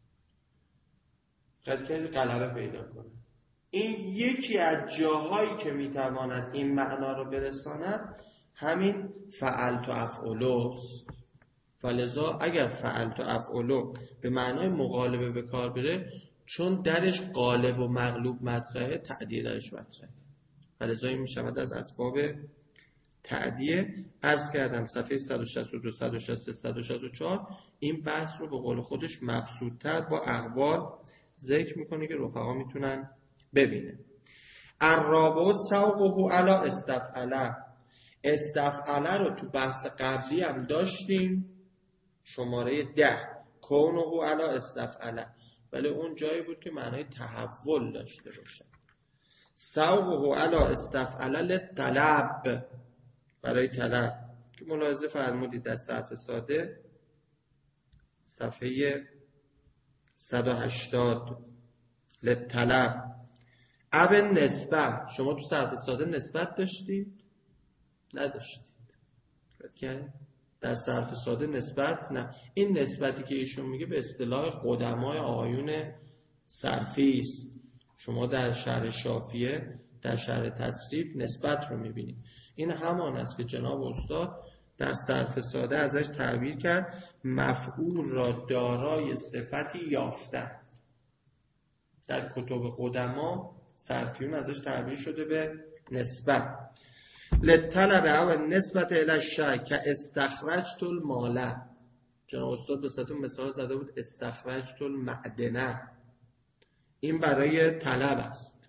غلبه پیدا کنن. این یکی از جاهایی که میتواند این معنا رو برساند همین فعلت و افعلوست. فلذا اگر فعلت و افعلو به معنای مغالبه به کار بره، چون درش غالب و مغلوب مطرحه، تعدیه درش مطرحه، فلذا این میشود از اسباب تعدیه. عرض کردم صفحه 162 163 164 این بحث رو به قول خودش مبسوط‌تر با احوال ذکر میکنه که رفقا میتونن ببینه. الرابع سوقه علی استفعله. استفعله رو تو بحث قبلی هم داشتیم، شماره 10 کونه علی استفعله، ولی اون جایی بود که معنای تحول داشته باشه. سوقه علی استفعله للطلب، برای طلب، که ملاحظه فرمودید در صرف ساده صفحه 180 للطلب. اب نسبت، شما تو صرف ساده نسبت داشتید؟ نداشتید. در صرف ساده نسبت نه. این نسبتی که ایشون میگه به اصطلاح قدمای آیون صرفی است. شما در شرح شافیه در شرح تصریف نسبت رو میبینید. این همان است که جناب استاد در صرف ساده ازش تعبیر کرد مفعول را دارای صفتی یافته. در کتب قدما صرفیون ازش تعبیر شده به نسبت. لطلب او نسبت الی الشیء که استخرجت المال. جناب استاد بساتون مثال زده بود استخرجت المعدنه، این برای طلب است.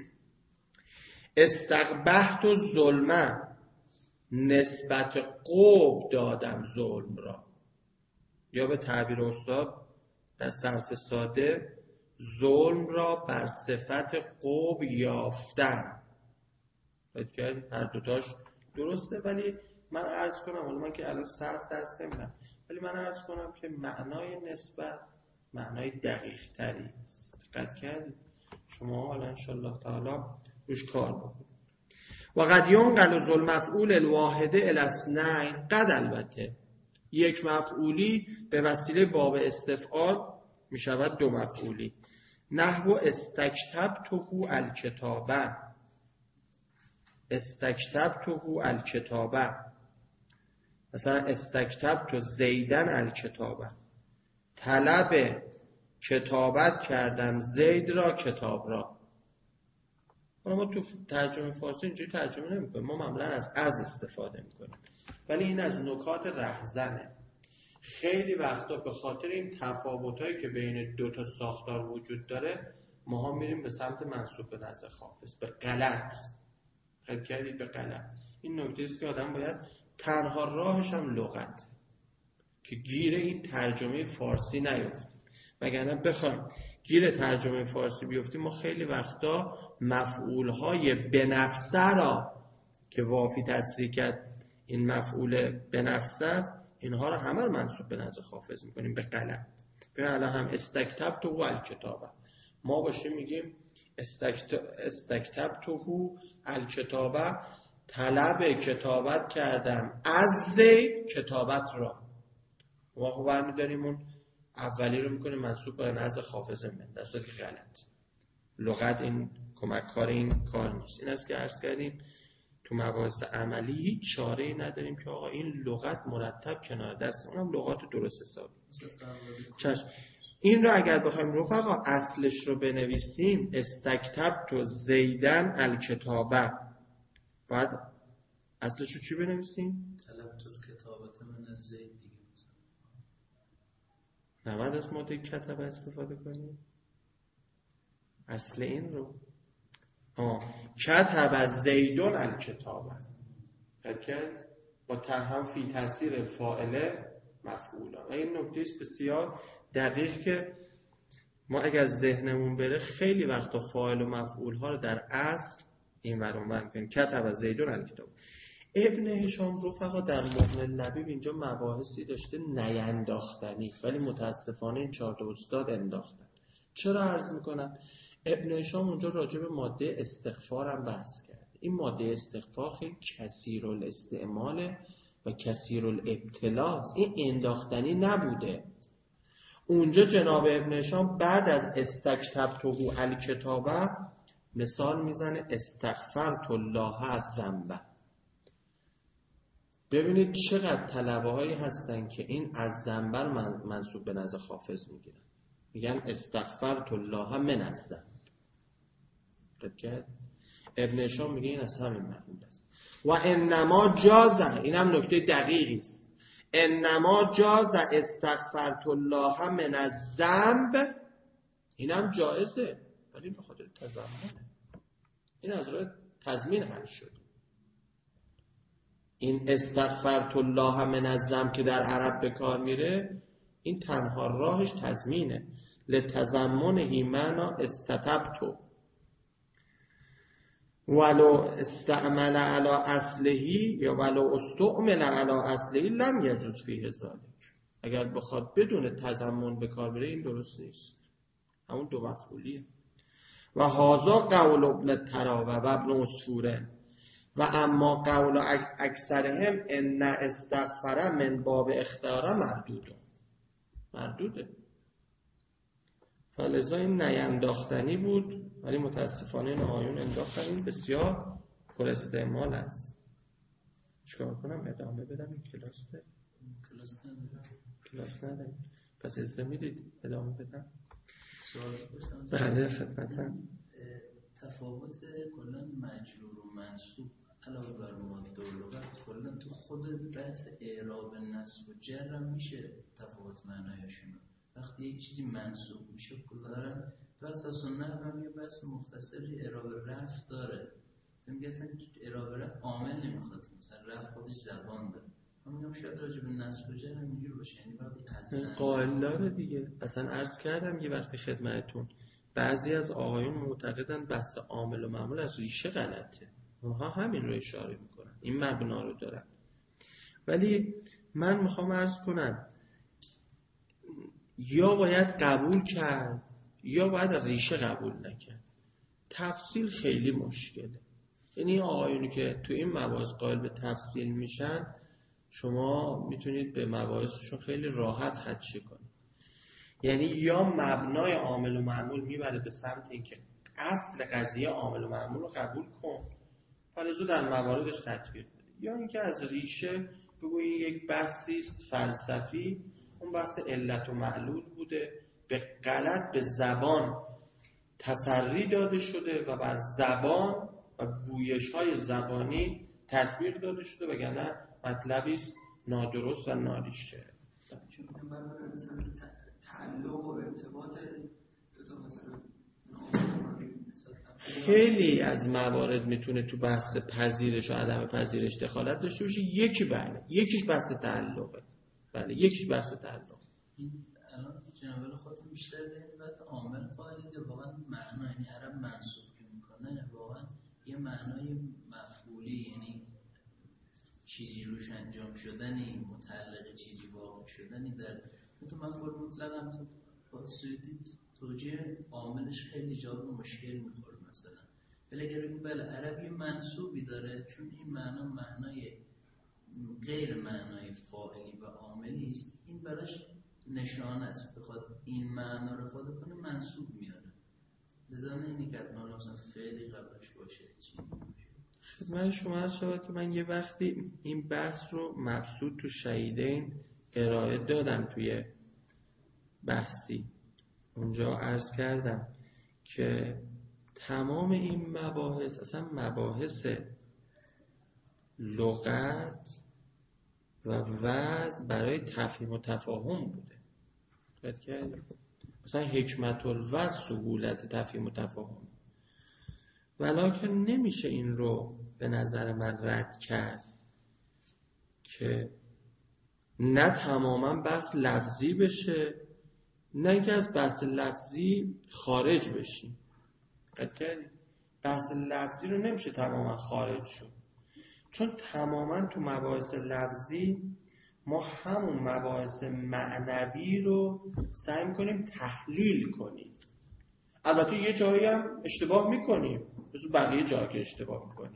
استقبحت الظلمه، نسبت قوب دادم ظلم را، یا به تعبیر استاد در صرف ساده ظلم را بر صفت قوب یافتن. هر دوتاش درسته، ولی من عرض کنم، حالا من که الان صرف درس نمیدم، ولی من عرض کنم که معنای نسبت معنای دقیق تری است. دقت کردید شما حالا انشالله تعالی روش کار بکنید. و قد ینقل ذو المفعول الواحد الی اثنین، قد البته یک مفعولی به وسیله باب استفعال می شود دو مفعولی. نحو استکتبته الکتابه، استکتبته الکتابه، مثلا استکتبت زیدن الکتابه، طلب کتابت کردم زید را کتاب را. ما تو ترجمه فارسی اینجوری ترجمه نمی کنیم، ما معمولا از استفاده می کنیم، ولی این از نکات رهزنه. خیلی وقتا به خاطر این تفاوتایی که بین دو تا ساختار وجود داره ماها میریم به سمت منسوب به نظر حافظ، به غلط. خیلی کردید به غلط. این نکته است که آدم باید تنها راهش هم لغت، که گیر این ترجمه فارسی نیفتیم. وگرنه بخوایم گیر ترجمه فارسی بیفتیم ما خیلی وقتا مفعولهای بنفسه را که وافی تصریح کرد این مفعول بنفسه است، اینها رو همه رو منسوب به نظر حافظ میکنیم به غلط. ببین الان هم استکتبت هو الکتابه، ما باشیم میگیم استکتبت هو الکتابه، طلب کتابت کردم از زید کتابت را. ما خب برمیداریم اون اولی رو میکنیم منسوب به نظر حافظ من، در صورتی که غلط. لغت این کمک کار این کار نیست. این است که عرض کردیم تو مباحث عملی هیچ چاره‌ای نداریم که آقا این لغت مرتب کنار دست، اونم لغات درست حسابی. چشم. این رو اگر بخوایم رفقا اصلش رو بنویسیم استکتبت زیدن الکتابه، باید اصلش رو چی بنویسیم؟
طلبت کتابت من از زید دیگه.
نباید از ماده کتابه استفاده کنیم. اصل این رو کتب زیدون الکتابه کرد با هم فی تاثیر فاعل مفعول. و این نکته است بسیار دقیق که ما اگر ذهنمون بره خیلی وقتا فاعل و مفعول ها رو در اصل این ور اون ور می‌کنیم. کتب زیدون الکتابه. ابن هشام رفقا در مغنی لبیب اینجا مباحثی داشته نینداختنی، ولی متاسفانه این 4 تا استاد انداختن. چرا عرض میکنم؟ ابن هشام اونجا راجع به ماده استغفار هم بحث کرد. این ماده استغفار خیلی کثیر الاستعمال و کثیر الابتلاس، این انداختنی نبوده. اونجا جناب ابن هشام بعد از استکتبته الکتابه مثال میزنه استغفرت الله الذنب. ببینید چقدر طلبه هایی هستن که این از ذنب منسوب به نظر حافظ میگیرن، میگن استغفرت الله من الذنب. ابن هشام میگه این از همین مفهوم است. و انما جاز، این هم نکته دقیقی است، انما جاز استغفرت الله من الذنب، این هم جایزه ولی به خاطر تضمنه، این از راه تضمین حل شد. این استغفرت الله من الذنب که در عرب به کار میره، این تنها راهش تضمینه. لتضمنه معنا استتبتو ولو استعمل على اصلهی یا ولو استعمل على اصلهی لم یجوز فیه ذلک. اگر بخواد بدون تضمن به کار بره این درست نیست، همون دو مفعولیه. و هذا قول ابن تراوه و ابن عصفور و اما قول اکثرهم ان استغفر من باب اختیار مردوده. فلذا این نینداختنی بود، ولی متاسفانه این آیون انداختن. این بسیار پر استعمال است. چیکار کنم؟ ادامه بدم؟ این کلاس نداریم. پس اجازه میدید ادامه بدم؟
سوال بپرسم؟
بله خدمتم.
تفاوت کلا مجرور و منصوب علاوه بر ماده و لغت کلا تو خود بحث اعراب نصب و جر هم میشه تفاوت معنایشون. وقتی یک چیزی منصوب میشه گذارن تو اساس النحو هم یه بحث مختصری اعراب رفع داره. میگه اصلا اعراب رفع عامل نمیخواد، مثلا رفع خودش زبان داره. من میگم شاید راجع به نصب و جر هم اینجور باشه، یعنی وقتی اصلا
قائل داره دیگه. اصلا عرض کردم یه وقتی خدمتتون بعضی از آقایون معتقدن بحث عامل و معمول از ریشه غلطه، اونها همین رو اشاره میکنن، این مبنا رو دارن. ولی من میخوام عرض کنم یا باید قبول کرد یا باید ریشه قبول نکرد. تفصیل خیلی مشکله. یعنی آقایونی که تو این مباحث قائل به تفصیل میشن، شما میتونید به مباحثشون خیلی راحت خدشه کنید. یعنی یا مبنای عامل و معمول میبره به سمت اینکه اصل قضیه عامل و معمول رو قبول کن، فلزو در مواردش تطبیق بده، یا اینکه از ریشه بگو این یک بحثی است فلسفی، اون بحث علت و معلول بوده، به غلط به زبان تسری داده شده و بر زبان و گویش‌های زبانی تطبیق داده شده، وگرنه مطلبی است نادرست و ناریشه.
چون من مثلا تعلق و ارتباط دو تا مثلا
خیلی از موارد میتونه تو بحث پذیرش و عدم پذیرش دخالت داشته باشه. یکیش بحث تعلقه. بله، یکیش بحث تعلق.
این الان جناب خودتون بیشتر به بحث عامل قائلید، واقعا معنا، یعنی عرب منصوب که میکنه واقعا یه معنای مفعولی، یعنی چیزی روش انجام شدنی، متعلق چیزی واقع شدنی. در تو مفعول مطلق هم تو با سویتی توجیه عاملش خیلی جا به مشکل میخوره مثلا. ولی اگر بگیم بله عربی منصوبی داره، چون این معنا معنای غیر معنای فاعلی و عاملی است، این براش نشانه است، بخواد این معنا رو افاده کنه منصوب میاره. بزنه اینی که حتما مثلا فعلی قبلش باشه چیزی باشه.
من شما عرض شود که من یه وقتی این بحث رو مبسوط تو شهیدین ارائه دادم توی بحثی. اونجا عرض کردم که تمام این مباحث اصلا مباحث لغت و وضع برای تفهیم و تفاهم بوده. اصلا حکمت الوضع سهولت تفهیم و تفاهم، ولکن نمیشه این رو به نظر من رد کرد که نه تماما بحث لفظی بشه، نه اینکه از بحث لفظی خارج بشیم. بحث لفظی رو نمیشه تماما خارج شد، چون تماما تو مباحث لفظی ما همون مباحث معنوی رو سعی میکنیم تحلیل کنیم. البته یه جایی هم اشتباه میکنیم، مثل بقیه جایی که اشتباه میکنیم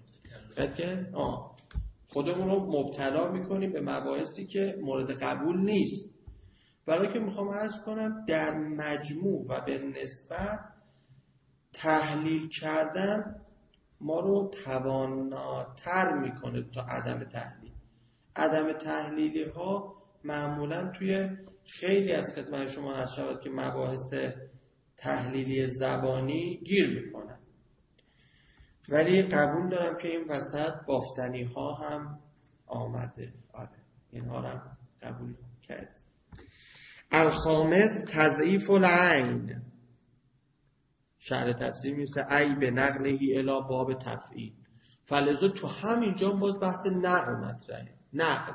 خودمون رو مبتلا میکنیم به مباحثی که مورد قبول نیست. برای که میخوام عرض کنم در مجموع و به نسبت تحلیل کردن ما رو تواناتر میکنه تا عدم تحلیل. عدم تحلیلی ها معمولا توی خیلی از خدمت شما عرض شود که مباحث تحلیلی زبانی گیر میکنن، ولی قبول دارم که این وسط بافتنی ها هم آمده. آره اینها رو هم قبول کرد. الخامس تضعیف العین، شرح تصریح میسه ای به نقلهی الی باب تفعیل. فلذا تو همینجا باز بحث نقل مطرحه. نقل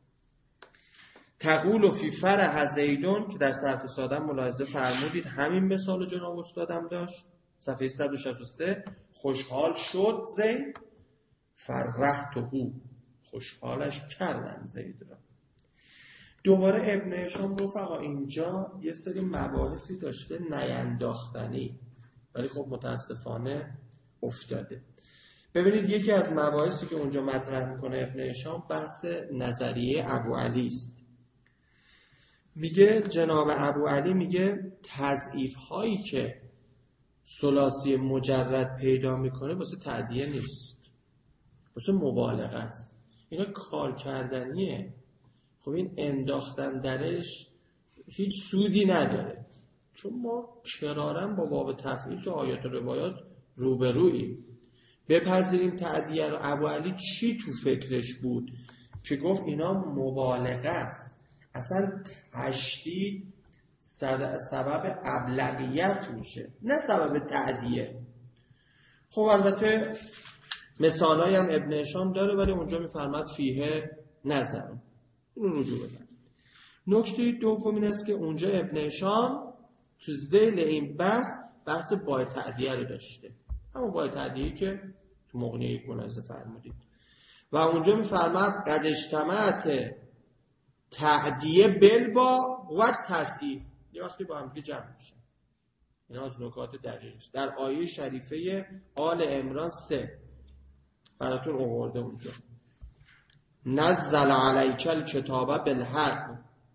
تقول فی فرح زیدون که در صرف ساده ملاحظه فرمودید، همین مثال جناب استادم داشت صفحه 163. خوشحال شد زید، فرحته، خوشحالش کردم زید را. دوباره ابن هشام رفقا اینجا یه سری مباحثی داشته نینداختنی، ولی خب متاسفانه افتاده. ببینید یکی از مباحثی که اونجا مطرح میکنه ابن هشام بحث نظریه ابو علی است. میگه جناب ابو علی میگه تضعیف هایی که ثلاثی مجرد پیدا میکنه واسه تعدیه نیست، واسه مبالغه است، اینا کار کردنیه. خب این انداختن درش هیچ سودی نداره، چون ما کرارن با باب تفعیل تو آیات و روایات روبروییم. بپذیریم تعدیه رو. ابو علی چی تو فکرش بود که گفت اینا مبالغه است، اصلا تشدید سبب ابلغیت میشه نه سبب تعدیه. خب البته مثالایی هم ابن هشام داره ولی اونجا میفرماد فیه نظر. اینو رجوع بدن. نکته دوم این است که اونجا ابن هشام تو ذیل این بحث باید تعدیه رو داشته، همون باید تعدیه که تو مغنیه کنایزه فرمودید و اونجا میفرماد قد اجتماعت تعدیه بالبا و تصحیف، یه وقتی با هم جمع میشن. اینا از نکات دقیقش در آیه شریفه آل عمران 3 براتون آورده اونجا. نزل علیک الکتاب بالحق،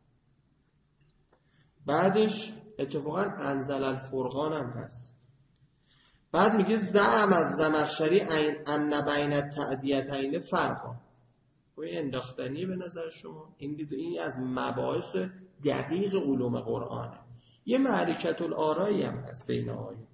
بعدش اتفاقا انزل الفرقان هم هست. بعد میگه زعم از زمخشری ان بین التعدیتین فرقا. این انداختنی به نظر شما؟ این از مباحث دقیق علوم قرآنه. یه معرکت الآرایی هم هست بین آیه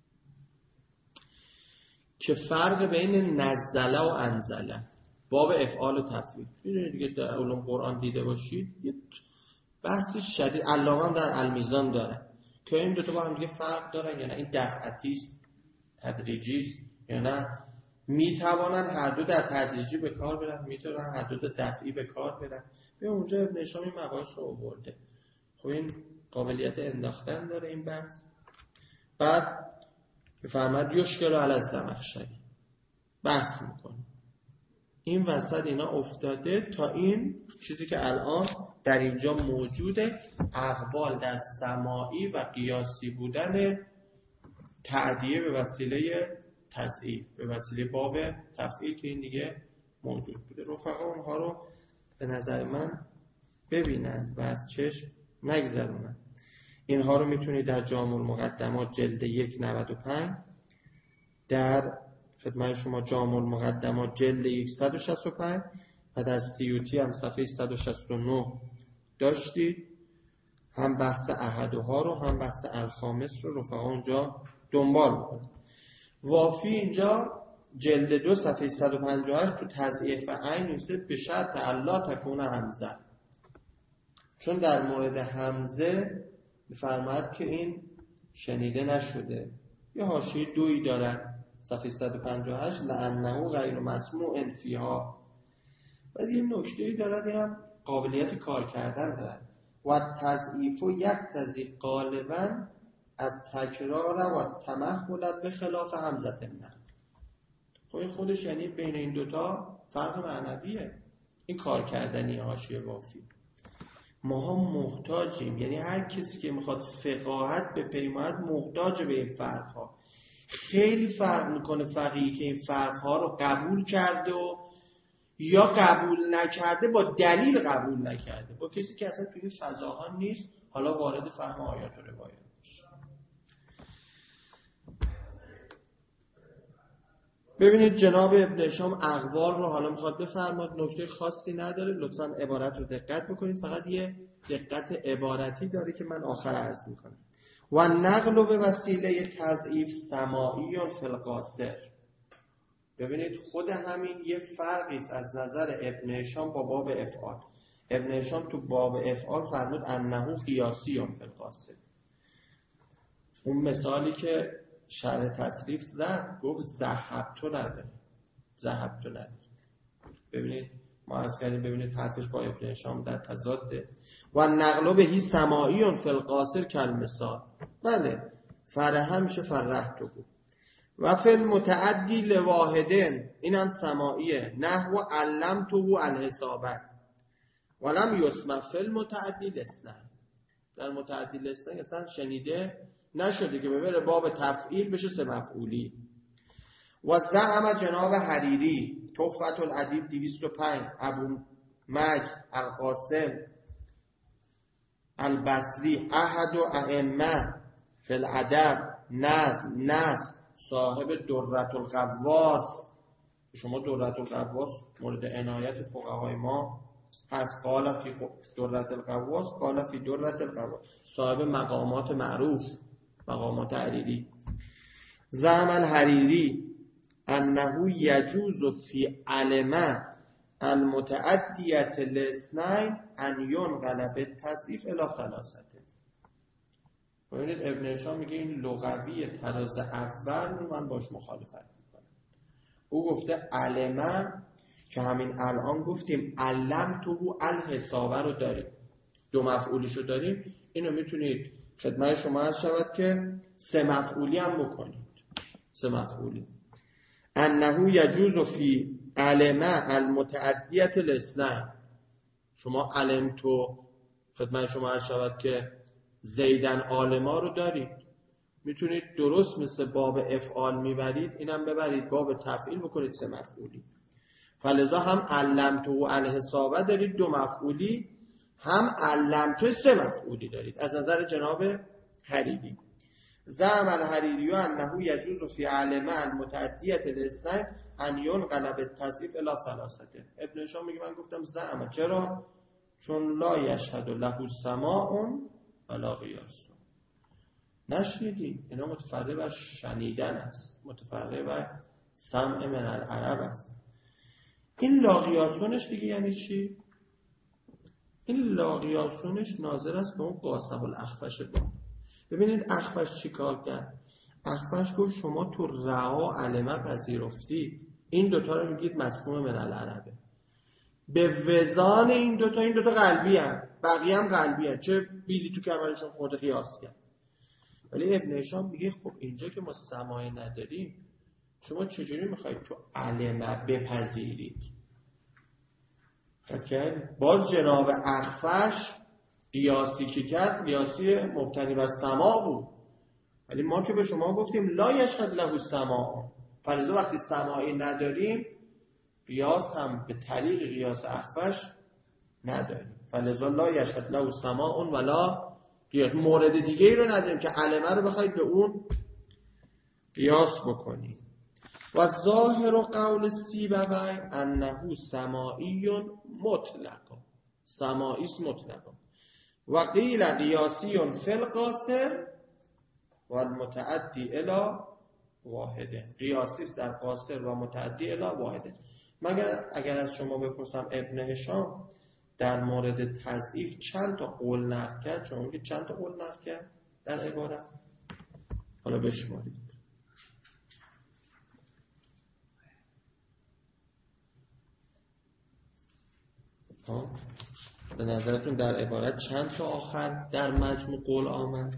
که فرق بین نزله و انزله، باب افعال و تفعیل. میدونید دیگه در علوم قرآن دیده باشید یه بحث شدید علامه هم در المیزان داره که این دو تا با هم دیگه فرق دارن یا نه، این دفعتی است تدریجی است یا نه، میتوانن هر دو در تدریجی به کار برن، میتونن هر دو در دفعی به کار برن. به اونجا ابن هشام این مباحث رو آورده. خب این قابلیت انداختن داره این بحث. بعد بفرماد یشکل علی الزمخشری بحث میکنه. این وسط اینا افتاده تا این چیزی که الان در اینجا موجوده، اقوال در سماعی و قیاسی بودن تعدیه به وسیله تضعیف، به وسیله باب تفعیل که این دیگه موجود بوده. رفقا اونها رو به نظر من ببینن و از چشم نگذرونن. اینها رو میتونید در جامع المقدمات جلد 195 در خدمت شما جامع المقدمات جلد 165 و در سیوطی هم صفحه 169 داشتید. هم بحث احدها رو هم بحث الخامس رو رفقا اونجا دنبال میکنید. وافی اینجا جلد 2 صفحه 158 تو تضعیف عین نوشته به شرط الا تکون همزه، چون در مورد همزه می‌فرماید که این شنیده نشده. یه حاشیه دویی دارد صفحه 158 لانه غیر مسموع فیها. بعد یه نکته‌ای دارد، اینم قابلیت کار کردن دارد. و تضعیف یقتضی غالبا التکرار و تمهل به خلاف همزه النقل. خب این خودش یعنی بین این دوتا فرق معنویه. این کار کردنی حاشیه وافی. ما هم محتاجیم، یعنی هر کسی که میخواد فقاهت بپیماید محتاج به این فرق ها. خیلی فرق میکنه فقیهی که این فرق ها رو قبول کرده و یا قبول نکرده با دلیل قبول نکرده، با کسی که اصلا توی این فضاها نیست حالا وارد فهم آیات و روایات میشه. ببینید جناب ابن هشام اقوال رو حالا میخواد بفرماد، نکته خاصی نداره، لطفاً عبارت رو دقت بکنید، فقط یه دقت عبارتی داره که من آخر عرض میکنم. و نقل به وسیله تضعیف سماعی فی القاصر. ببینید خود همین یه فرقی است از نظر ابن هشام با باب افعال. ابن هشام تو باب افعال فرمود انه قیاسی فی القاصر. اون مثالی که شرح تصریف زد گفت ذهبتو نداره، ذهبتو نداره. ببینید ما از کردیم ببینید حرفش با ابن هشام در تضاده. و نقل بهی سماعی فی القاصر کالمثال. بله فرح میشه فرحتو بود. و فی المتعدی لواحدن اینم سماعیه، نحو علمتو الحسابه ولم یسمع فی المتعدی لسنن. در متعدی لسنن اصلا شنیده نشده که ببره باب تفعیل بشه سه مفعولی. و زعم جناب حریری تحفة الادیب 205 ابو مجد القاسم البصری احد ائمه فی الادب نظم صاحب درة الغواص. شما درة الغواص مورد عنایت فقهای ما هست. قال فی درة الغواص قال فی درة الغواص، صاحب مقامات معروف، مقامات حریری. زعم الحریری انه یجوز فی علمه المتعدیت الاثنین ان ینقلب التضعیف الی ثلاثه. ببینید ابن هشام میگه این لغوی طراز اول رو من باش مخالفت میکنم. او گفته علمه که همین الان گفتیم علم تو الحسابه رو داریم، دو مفعولش رو داریم، اینو میتونید خدمت شما عرض شود که سه مفعولی هم بکنید، سه مفعولی. انه یجوز فی علمه المتعدیت الاثنین، شما علم تو خدمت شما عرض شود که زیدن عالما رو دارید، میتونید درست مثل باب افعال میبرید اینم ببرید باب تفعیل بکنید سه مفعولی. فلذا هم علمت و الحسابه دارید دو مفعولی، هم علمت سه مفعولی دارید از نظر جناب حریری. زعم الحریری انه یجوز فی علمه المتعدیت الاثنین ان ینقلب التضعیف الی ثلاثه. ابن هشام میگه من گفتم زعم، چرا؟ چون لا یشهد له سماع ولا قیاس. نشنیدی، اینا متفرع بر شنیدن است، متفرع بر سمع من العرب است. این لا قیاسونش دیگه یعنی چی؟ این لا قیاسونش ناظر است به اون قاسم الاخفش با. ببینید اخفش چی کار کرد؟ اخفش گفت شما تو رعا علمه پذیرفتید، این دوتا رو میگید مسموع من العربه، به وزان این دوتا قلبی هم، بقیه هم قلبی هم، چه بیلی تو کمرشون خورده قیاس کرد. ولی ابن هشام میگه خب اینجا که ما سماع نداریم شما چجوری میخواید تو علمه بپذیرید؟ باز جناب اخفش قیاسی که کرد قیاسی مبتنی بر سماع بود، ولی ما که به شما گفتیم لا یشهد له سماع، فلذا وقتی سماعی نداریم قیاس هم به طریق قیاس اخفش نداریم، فلذا لا یشهد له سماع ولا قیاس. مورد دیگه ای رو نداریم که علمه رو بخواید به اون قیاس بکنید. و ظاهر قول سیبوی انه سماعی مطلق، سماعی است مطلق. و قیل قیاسی فی القاصر و المتعدی الی واحده، قیاسی است در قاصر و متعدی الی واحده. مگر اگر از شما بپرسم ابن هشام در مورد تضعیف چند تا قول نقل کرد، شما میگید چند تا قول نقل کرد در عبارت؟ حالا بشمارید. به نظرتون در عبارت چند تا آخر در مجموع قول آمد؟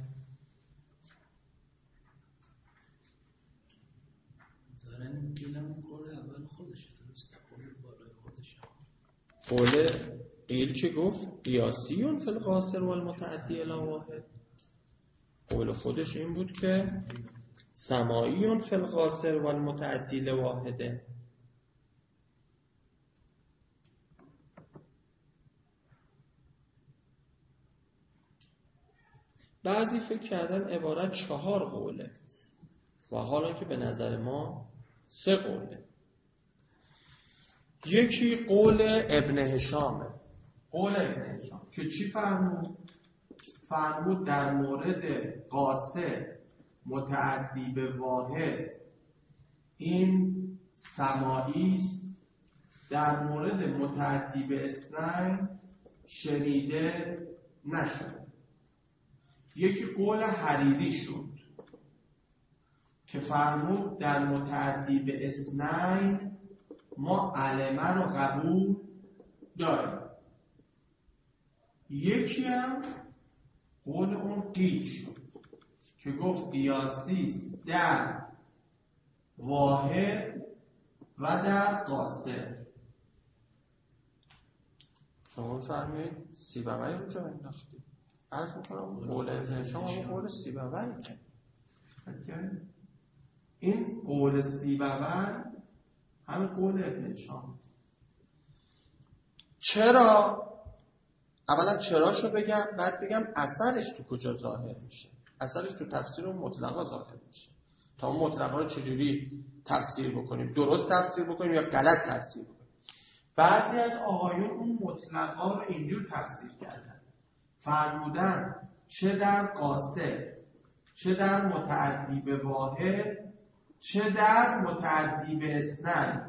ظاهرن گیلم قول اول خودشه، درسته؟ قول بالای خودشه.
قول قیل که گفت قیاسیون فی القاصر و المتعدی الی واحد، قول خودش این بود که سماعیون فی القاصر و المتعدی الی واحده. بعضی فکر کردن عبارت 4 قوله و حالا که به نظر ما 3 قوله. یکی قول ابن هشامه، قول ابن هشام که چی فرمود؟ فرمود در مورد قاصر متعدی به واحد این سماعی است، در مورد متعدی به اثنین شنیده نشد. یکی قول حریری شد که فرمود در متعدی به اثنین ما علمه رو قبول داریم. یکی هم قول اون قیل شد که گفت قیاسی در واحد و در قاصر. شما فرمایید سیبوی رو جا انداختید. عرض میکنم قول ابن هشام همون قول سیبوی کرد. این قول سیبوی همین قول ابن هشام. چرا؟ اولا چراشو بگم، بعد بگم اثرش تو کجا ظاهر میشه. اثرش تو تفسیر اون مطلقا ظاهر میشه. تا اون مطلقا رو چجوری تفسیر بکنیم، درست تفسیر بکنیم یا غلط تفسیر بکنیم. بعضی از آقایون اون مطلقا رو اینجور تفسیر کردن، فرمودن چه در قاصر چه در متعدی به واحد چه در متعدی به اثنین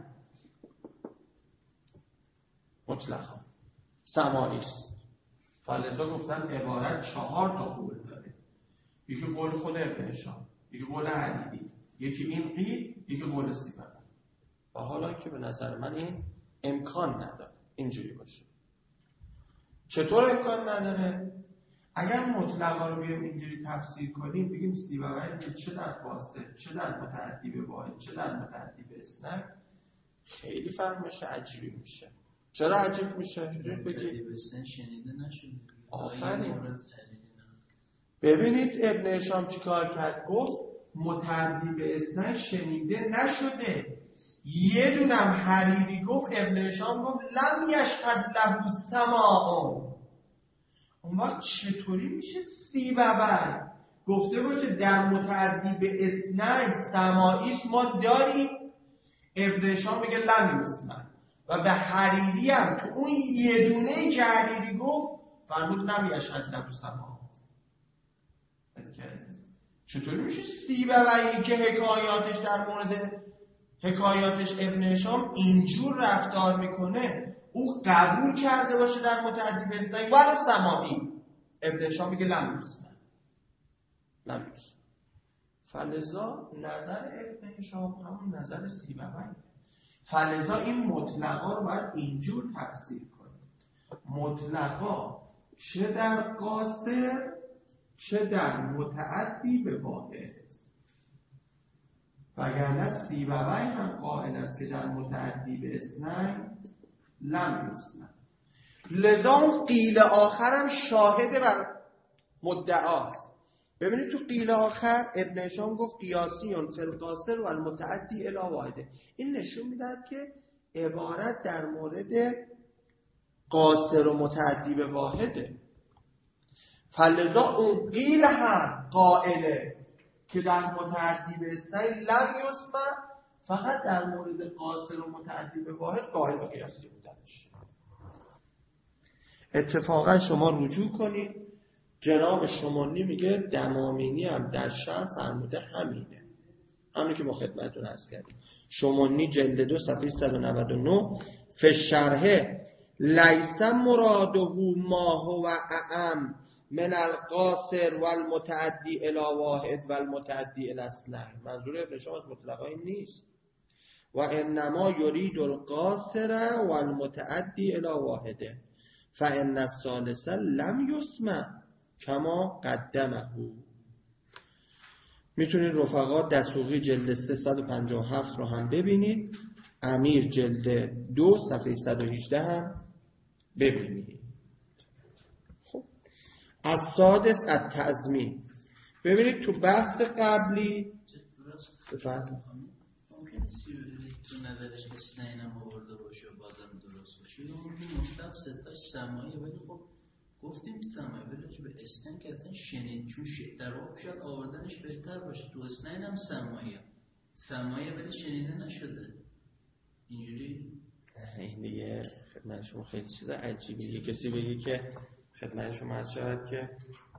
مطلقا سماعی است. فلذا گفتن عبارت 4 تا قول داره. یکی قول خود ابن هشام، یکی قول حدیدی، یکی این قیل، یکی قول سیبوی. و حالا که به نظر من این امکان نداره اینجوری باشه. چطور امکان نداره؟ اگر مطلقا رو بیایم اینجوری تفسیر کنیم بگیم سیبوی چه در قاصر، چه در متعدی به واحد، چه در متعدی به اثنین، خیلی فهمش عجیبی میشه. چرا عجیب میشه؟
متعدی به اثنین شنیده نشده.
آفرین. ببینید ابن هشام چیکار کرد؟ گفت متعدی به اثنین شنیده نشده. یه دونم حریری گفت، ابن هشام گفت لم یشهد له سماع. اون وقت چطوری میشه سیبوی گفته باشه در متعدی به اثنین سماعیست ما داریم؟ ابن هشام میگه لم یسمع. و به حریری هم تو اون یه دونه‌ای که حریری گفت فرمود لم یشهد له سماع. چطوری میشه سیبویی که حکایاتش در مورد حکایاتش ابن هشام اینجور رفتار میکنه او قبول کرده باشه در متعدی به اثنین ولو سماعی؟ ابن هشام میگه لم یسمع. فلذا نظر ابن هشام همون نظر سیبوی. فلذا این مطلقا رو باید اینجور تفسیر کنیم. مطلقا چه در قاصر چه در متعدی به واحد. وگرنه سیبوی هم قائل است که در متعدی به اثنین لم یسمع. لذا اون قیل آخرم شاهد بر مدعاست. ببینید تو قیل آخر ابن هشام گفت قیاسیون فی القاصر و المتعدی الی واحده. این نشون میدهد که عبارت در مورد قاصر و متعدی به واحده. فلذا اون قیل هم قائله که در متعدی به اثنین لم یسمع، فقط در مورد قاصر و متعدی به واحد قائل به قیاسی بودنش. اتفاقا شما رجوع کنید جناب شمالی میگه دمامینی هم در شرح فرموده همینه، همین که ما خدمتتون عرض کردیم. شمالی جلد 2 صفحه 199 فی الشرح لیس مراده ما هو اعم من القاصر والمتعدی الی واحد والمتعدی الی اثنین. منظور ابن هشام از مطلقا این نیست. و انما یرید القاصر والمتعدی الی واحده فان الثالث لم یسمع کما قدمه. میتونید رفقا دسوقی جلد 357 رو هم ببینید، امیر جلد 2 صفحه 118 هم ببینید. خب السادس التعظیم. ببینید تو بحث قبلی
ممکنه تو نظرش اثنین هم آورده باشه و بازم درست باشه، یا ممکن مطلق ستاش سماعیه، ولی خب گفتیم سماعی ولی به اثنین که اصلا شنید، چون در واقع شاید آوردنش بهتر باشه. تو اثنین هم سماعیه ولی شنیده نشده. اینجوری
این دیگه خدمت شما خیلی چیز عجیبیه. کسی بگی که خدمت شما عرض شود که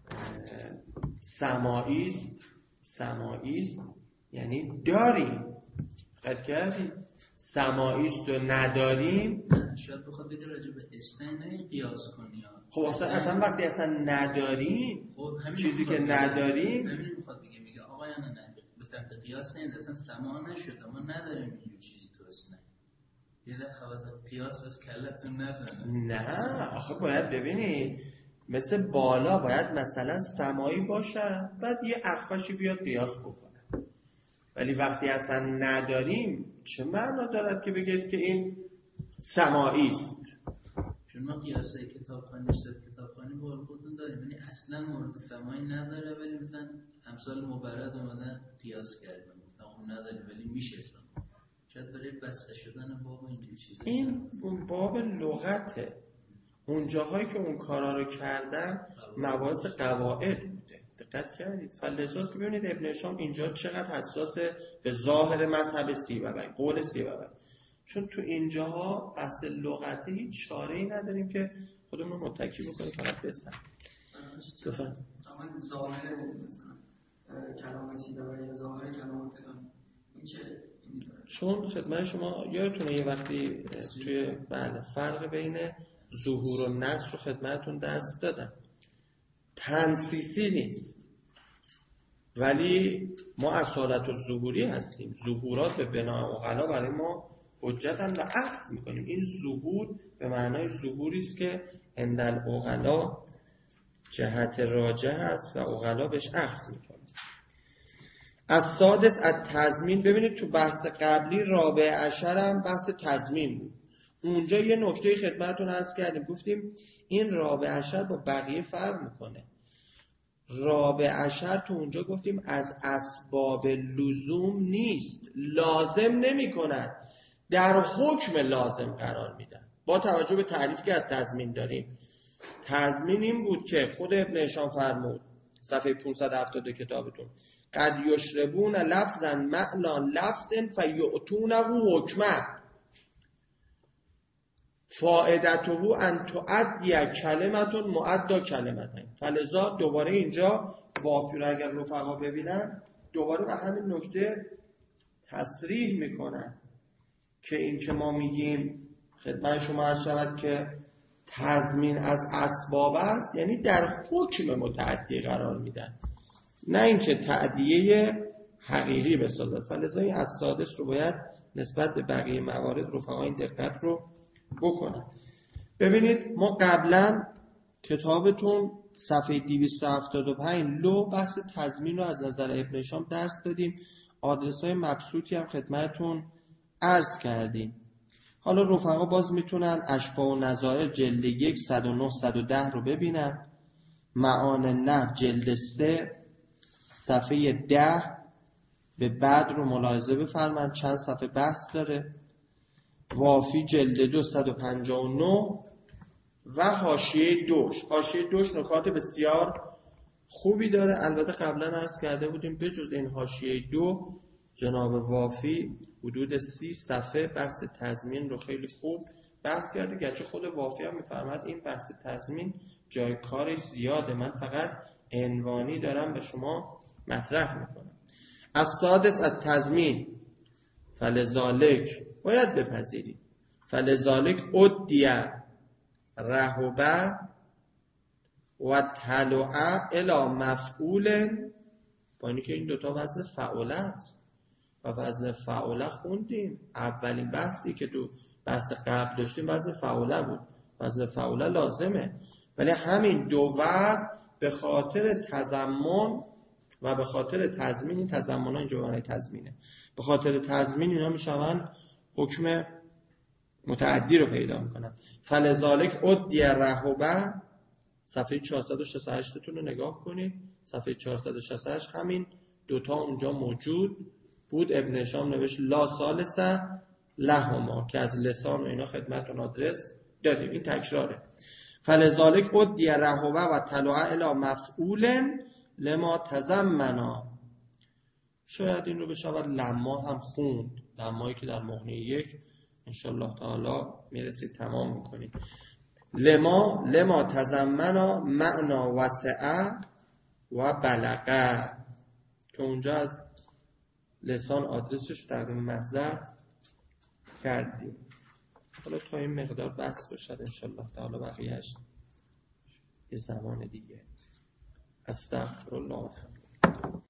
سماعیست یعنی داریم، قد کردیم سماعیست و نداریم.
شاید بخواد بگه راجع به اثنین قیاس کنی.
خب اصلا وقتی اصلا نداریم،
خب
چیزی که نداریم،
همین میخواد بگه، میگه آقایان نه به سمت قیاس این اصلا سماع نشده، ما نداریم اینجور چیزی تو اثنین. یه ده حواظ قیاس بس کلتون نزنه.
نه آخه باید ببینید مثل بالا باید مثلا سماعی باشه بعد یه اخفشی بیاد قیاس بکنه. ولی وقتی اصلا نداریم چه معنا دارد که بگید که این سماعی است؟
چون ما قیاسای کتابخوانی با خودتون داریم، یعنی اصلا مورد سماعی نداره، ولی مثلا امثال مبرد اومدن قیاس کردن گفتن خب نداریم ولی میشه اصلا. شاید برای بسته شدن باب اینجور چیزا.
این باب لغته. اون جاهایی که اون کارا رو کردن مباحث قواعد بوده. دقت کردید؟ فلسفه که ببینید ابن هشام اینجا چقدر حساس به ظاهر مذهب سیبوی، قول سیبوی. چون تو اینجاها بحث لغته هیچ چاره‌ای نداریم که خودمون متکی بکنیم فقط بسن.
مثلا ظاهر مثلا کلام سیبوی یا ظاهر کلام فلان، این
چون خدمت شما یادتونه یه وقتی توی فرق بین ظهور و نصر رو خدمتتون درس دادم. تنسیسی نیست، ولی ما اصالت و ظهوری هستیم. ظهورات به بنای عقلا برای ما حجتن و اخذ میکنیم. این ظهور به معنای ظهوری است که عند العقلا جهت راجح است و عقلا بهش اخذ میکنیم. السادس التضمین. ببینید تو بحث قبلی رابع عشر هم بحث تضمین بود. اونجا یه نکته خدمتتون عرض کردیم، گفتیم این رابع عشر با بقیه فرق میکنه. رابع عشر تو اونجا گفتیم از اسباب لزوم نیست، لازم نمی کند، در حکم لازم قرار میدن. با توجه به تعریفی که از تضمین داریم، تضمین این بود که خود ابن هشام فرمود صفحه 570 کتابتون، قد یشربون لفظا معنا لفظ فیعطونه حکمه فائدته ان تؤدی کلمتون معدا کلمتن. فلذا دوباره اینجا وافی رو اگر رفقا ببینن دوباره به همین نکته تصریح میکنن که این که ما میگیم خدمت شما عرض شود که تضمین از اسباب است، یعنی در حکم متعدی قرار میدن، نه اینکه تعدیه حقیقی بسازد. فلذا این السادس رو باید نسبت به بقیه موارد رفقا این دقت رو بکنن. ببینید ما قبلا کتابتون صفحه 275 لو بحث تضمین رو از نظر ابن هشام درس دادیم، آدرس‌های مبسوطی هم خدمتتون عرض کردیم. حالا رفقا باز میتونن اشباح و نظائر جلد 1 109 110 رو ببینن، معانی نحو جلد 3 صفحه 10 به بعد رو ملاحظه بفرمایید، چند صفحه بحث داره. وافی جلد 2 159 و حاشیه دوش. حاشیه دوش نکات بسیار خوبی داره. البته قبلا عرض کرده بودیم بجز این حاشیه 2 جناب وافی حدود 30 صفحه بحث تضمین رو خیلی خوب بحث کرده، گرچه خود وافی هم میفرماد این بحث تضمین جای کارش زیاده، من فقط عنوانی دارم به شما مطرح میکنم. السادس التضمین فلذالک، باید بپذیرید، فلذالک ادیه رهبه و طلعه الی مفعول، با اینکه این دوتا وزن فعوله است و وزن فعوله خوندیم. اولین بحثی که تو بحث قبل داشتیم وزن فعوله بود، وزن فعوله لازمه، ولی همین دو وزن به خاطر تضمن و به خاطر تضمین، این تضمن ها اینجا معنی تضمینه، به خاطر تضمین اینا میشون حکم متعدی رو پیدا میکنن. فلذالک ادیه رهبه، صفحه 468 تون رو نگاه کنید، صفحه 468 همین دوتا اونجا موجود بود. ابن هشام نوشت لا ثالثه لهما که از لسان و اینا خدمتتون آدرس دادیم، این تکراره. فلذالک ادیه رهبه و طلعه الی مفعول لما تضمنا. شاید این رو بشود لما هم خوند، لمایی که در مغنی 1 انشالله تعالی میرسید تمام میکنید. لما تضمنا معنا وسعه و بلغه، که اونجا از لسان آدرسش تقدیم محضر کردیم. حالا تا این مقدار بس باشد انشالله تعالی بقیهش یه زمان دیگه. استغفرالله.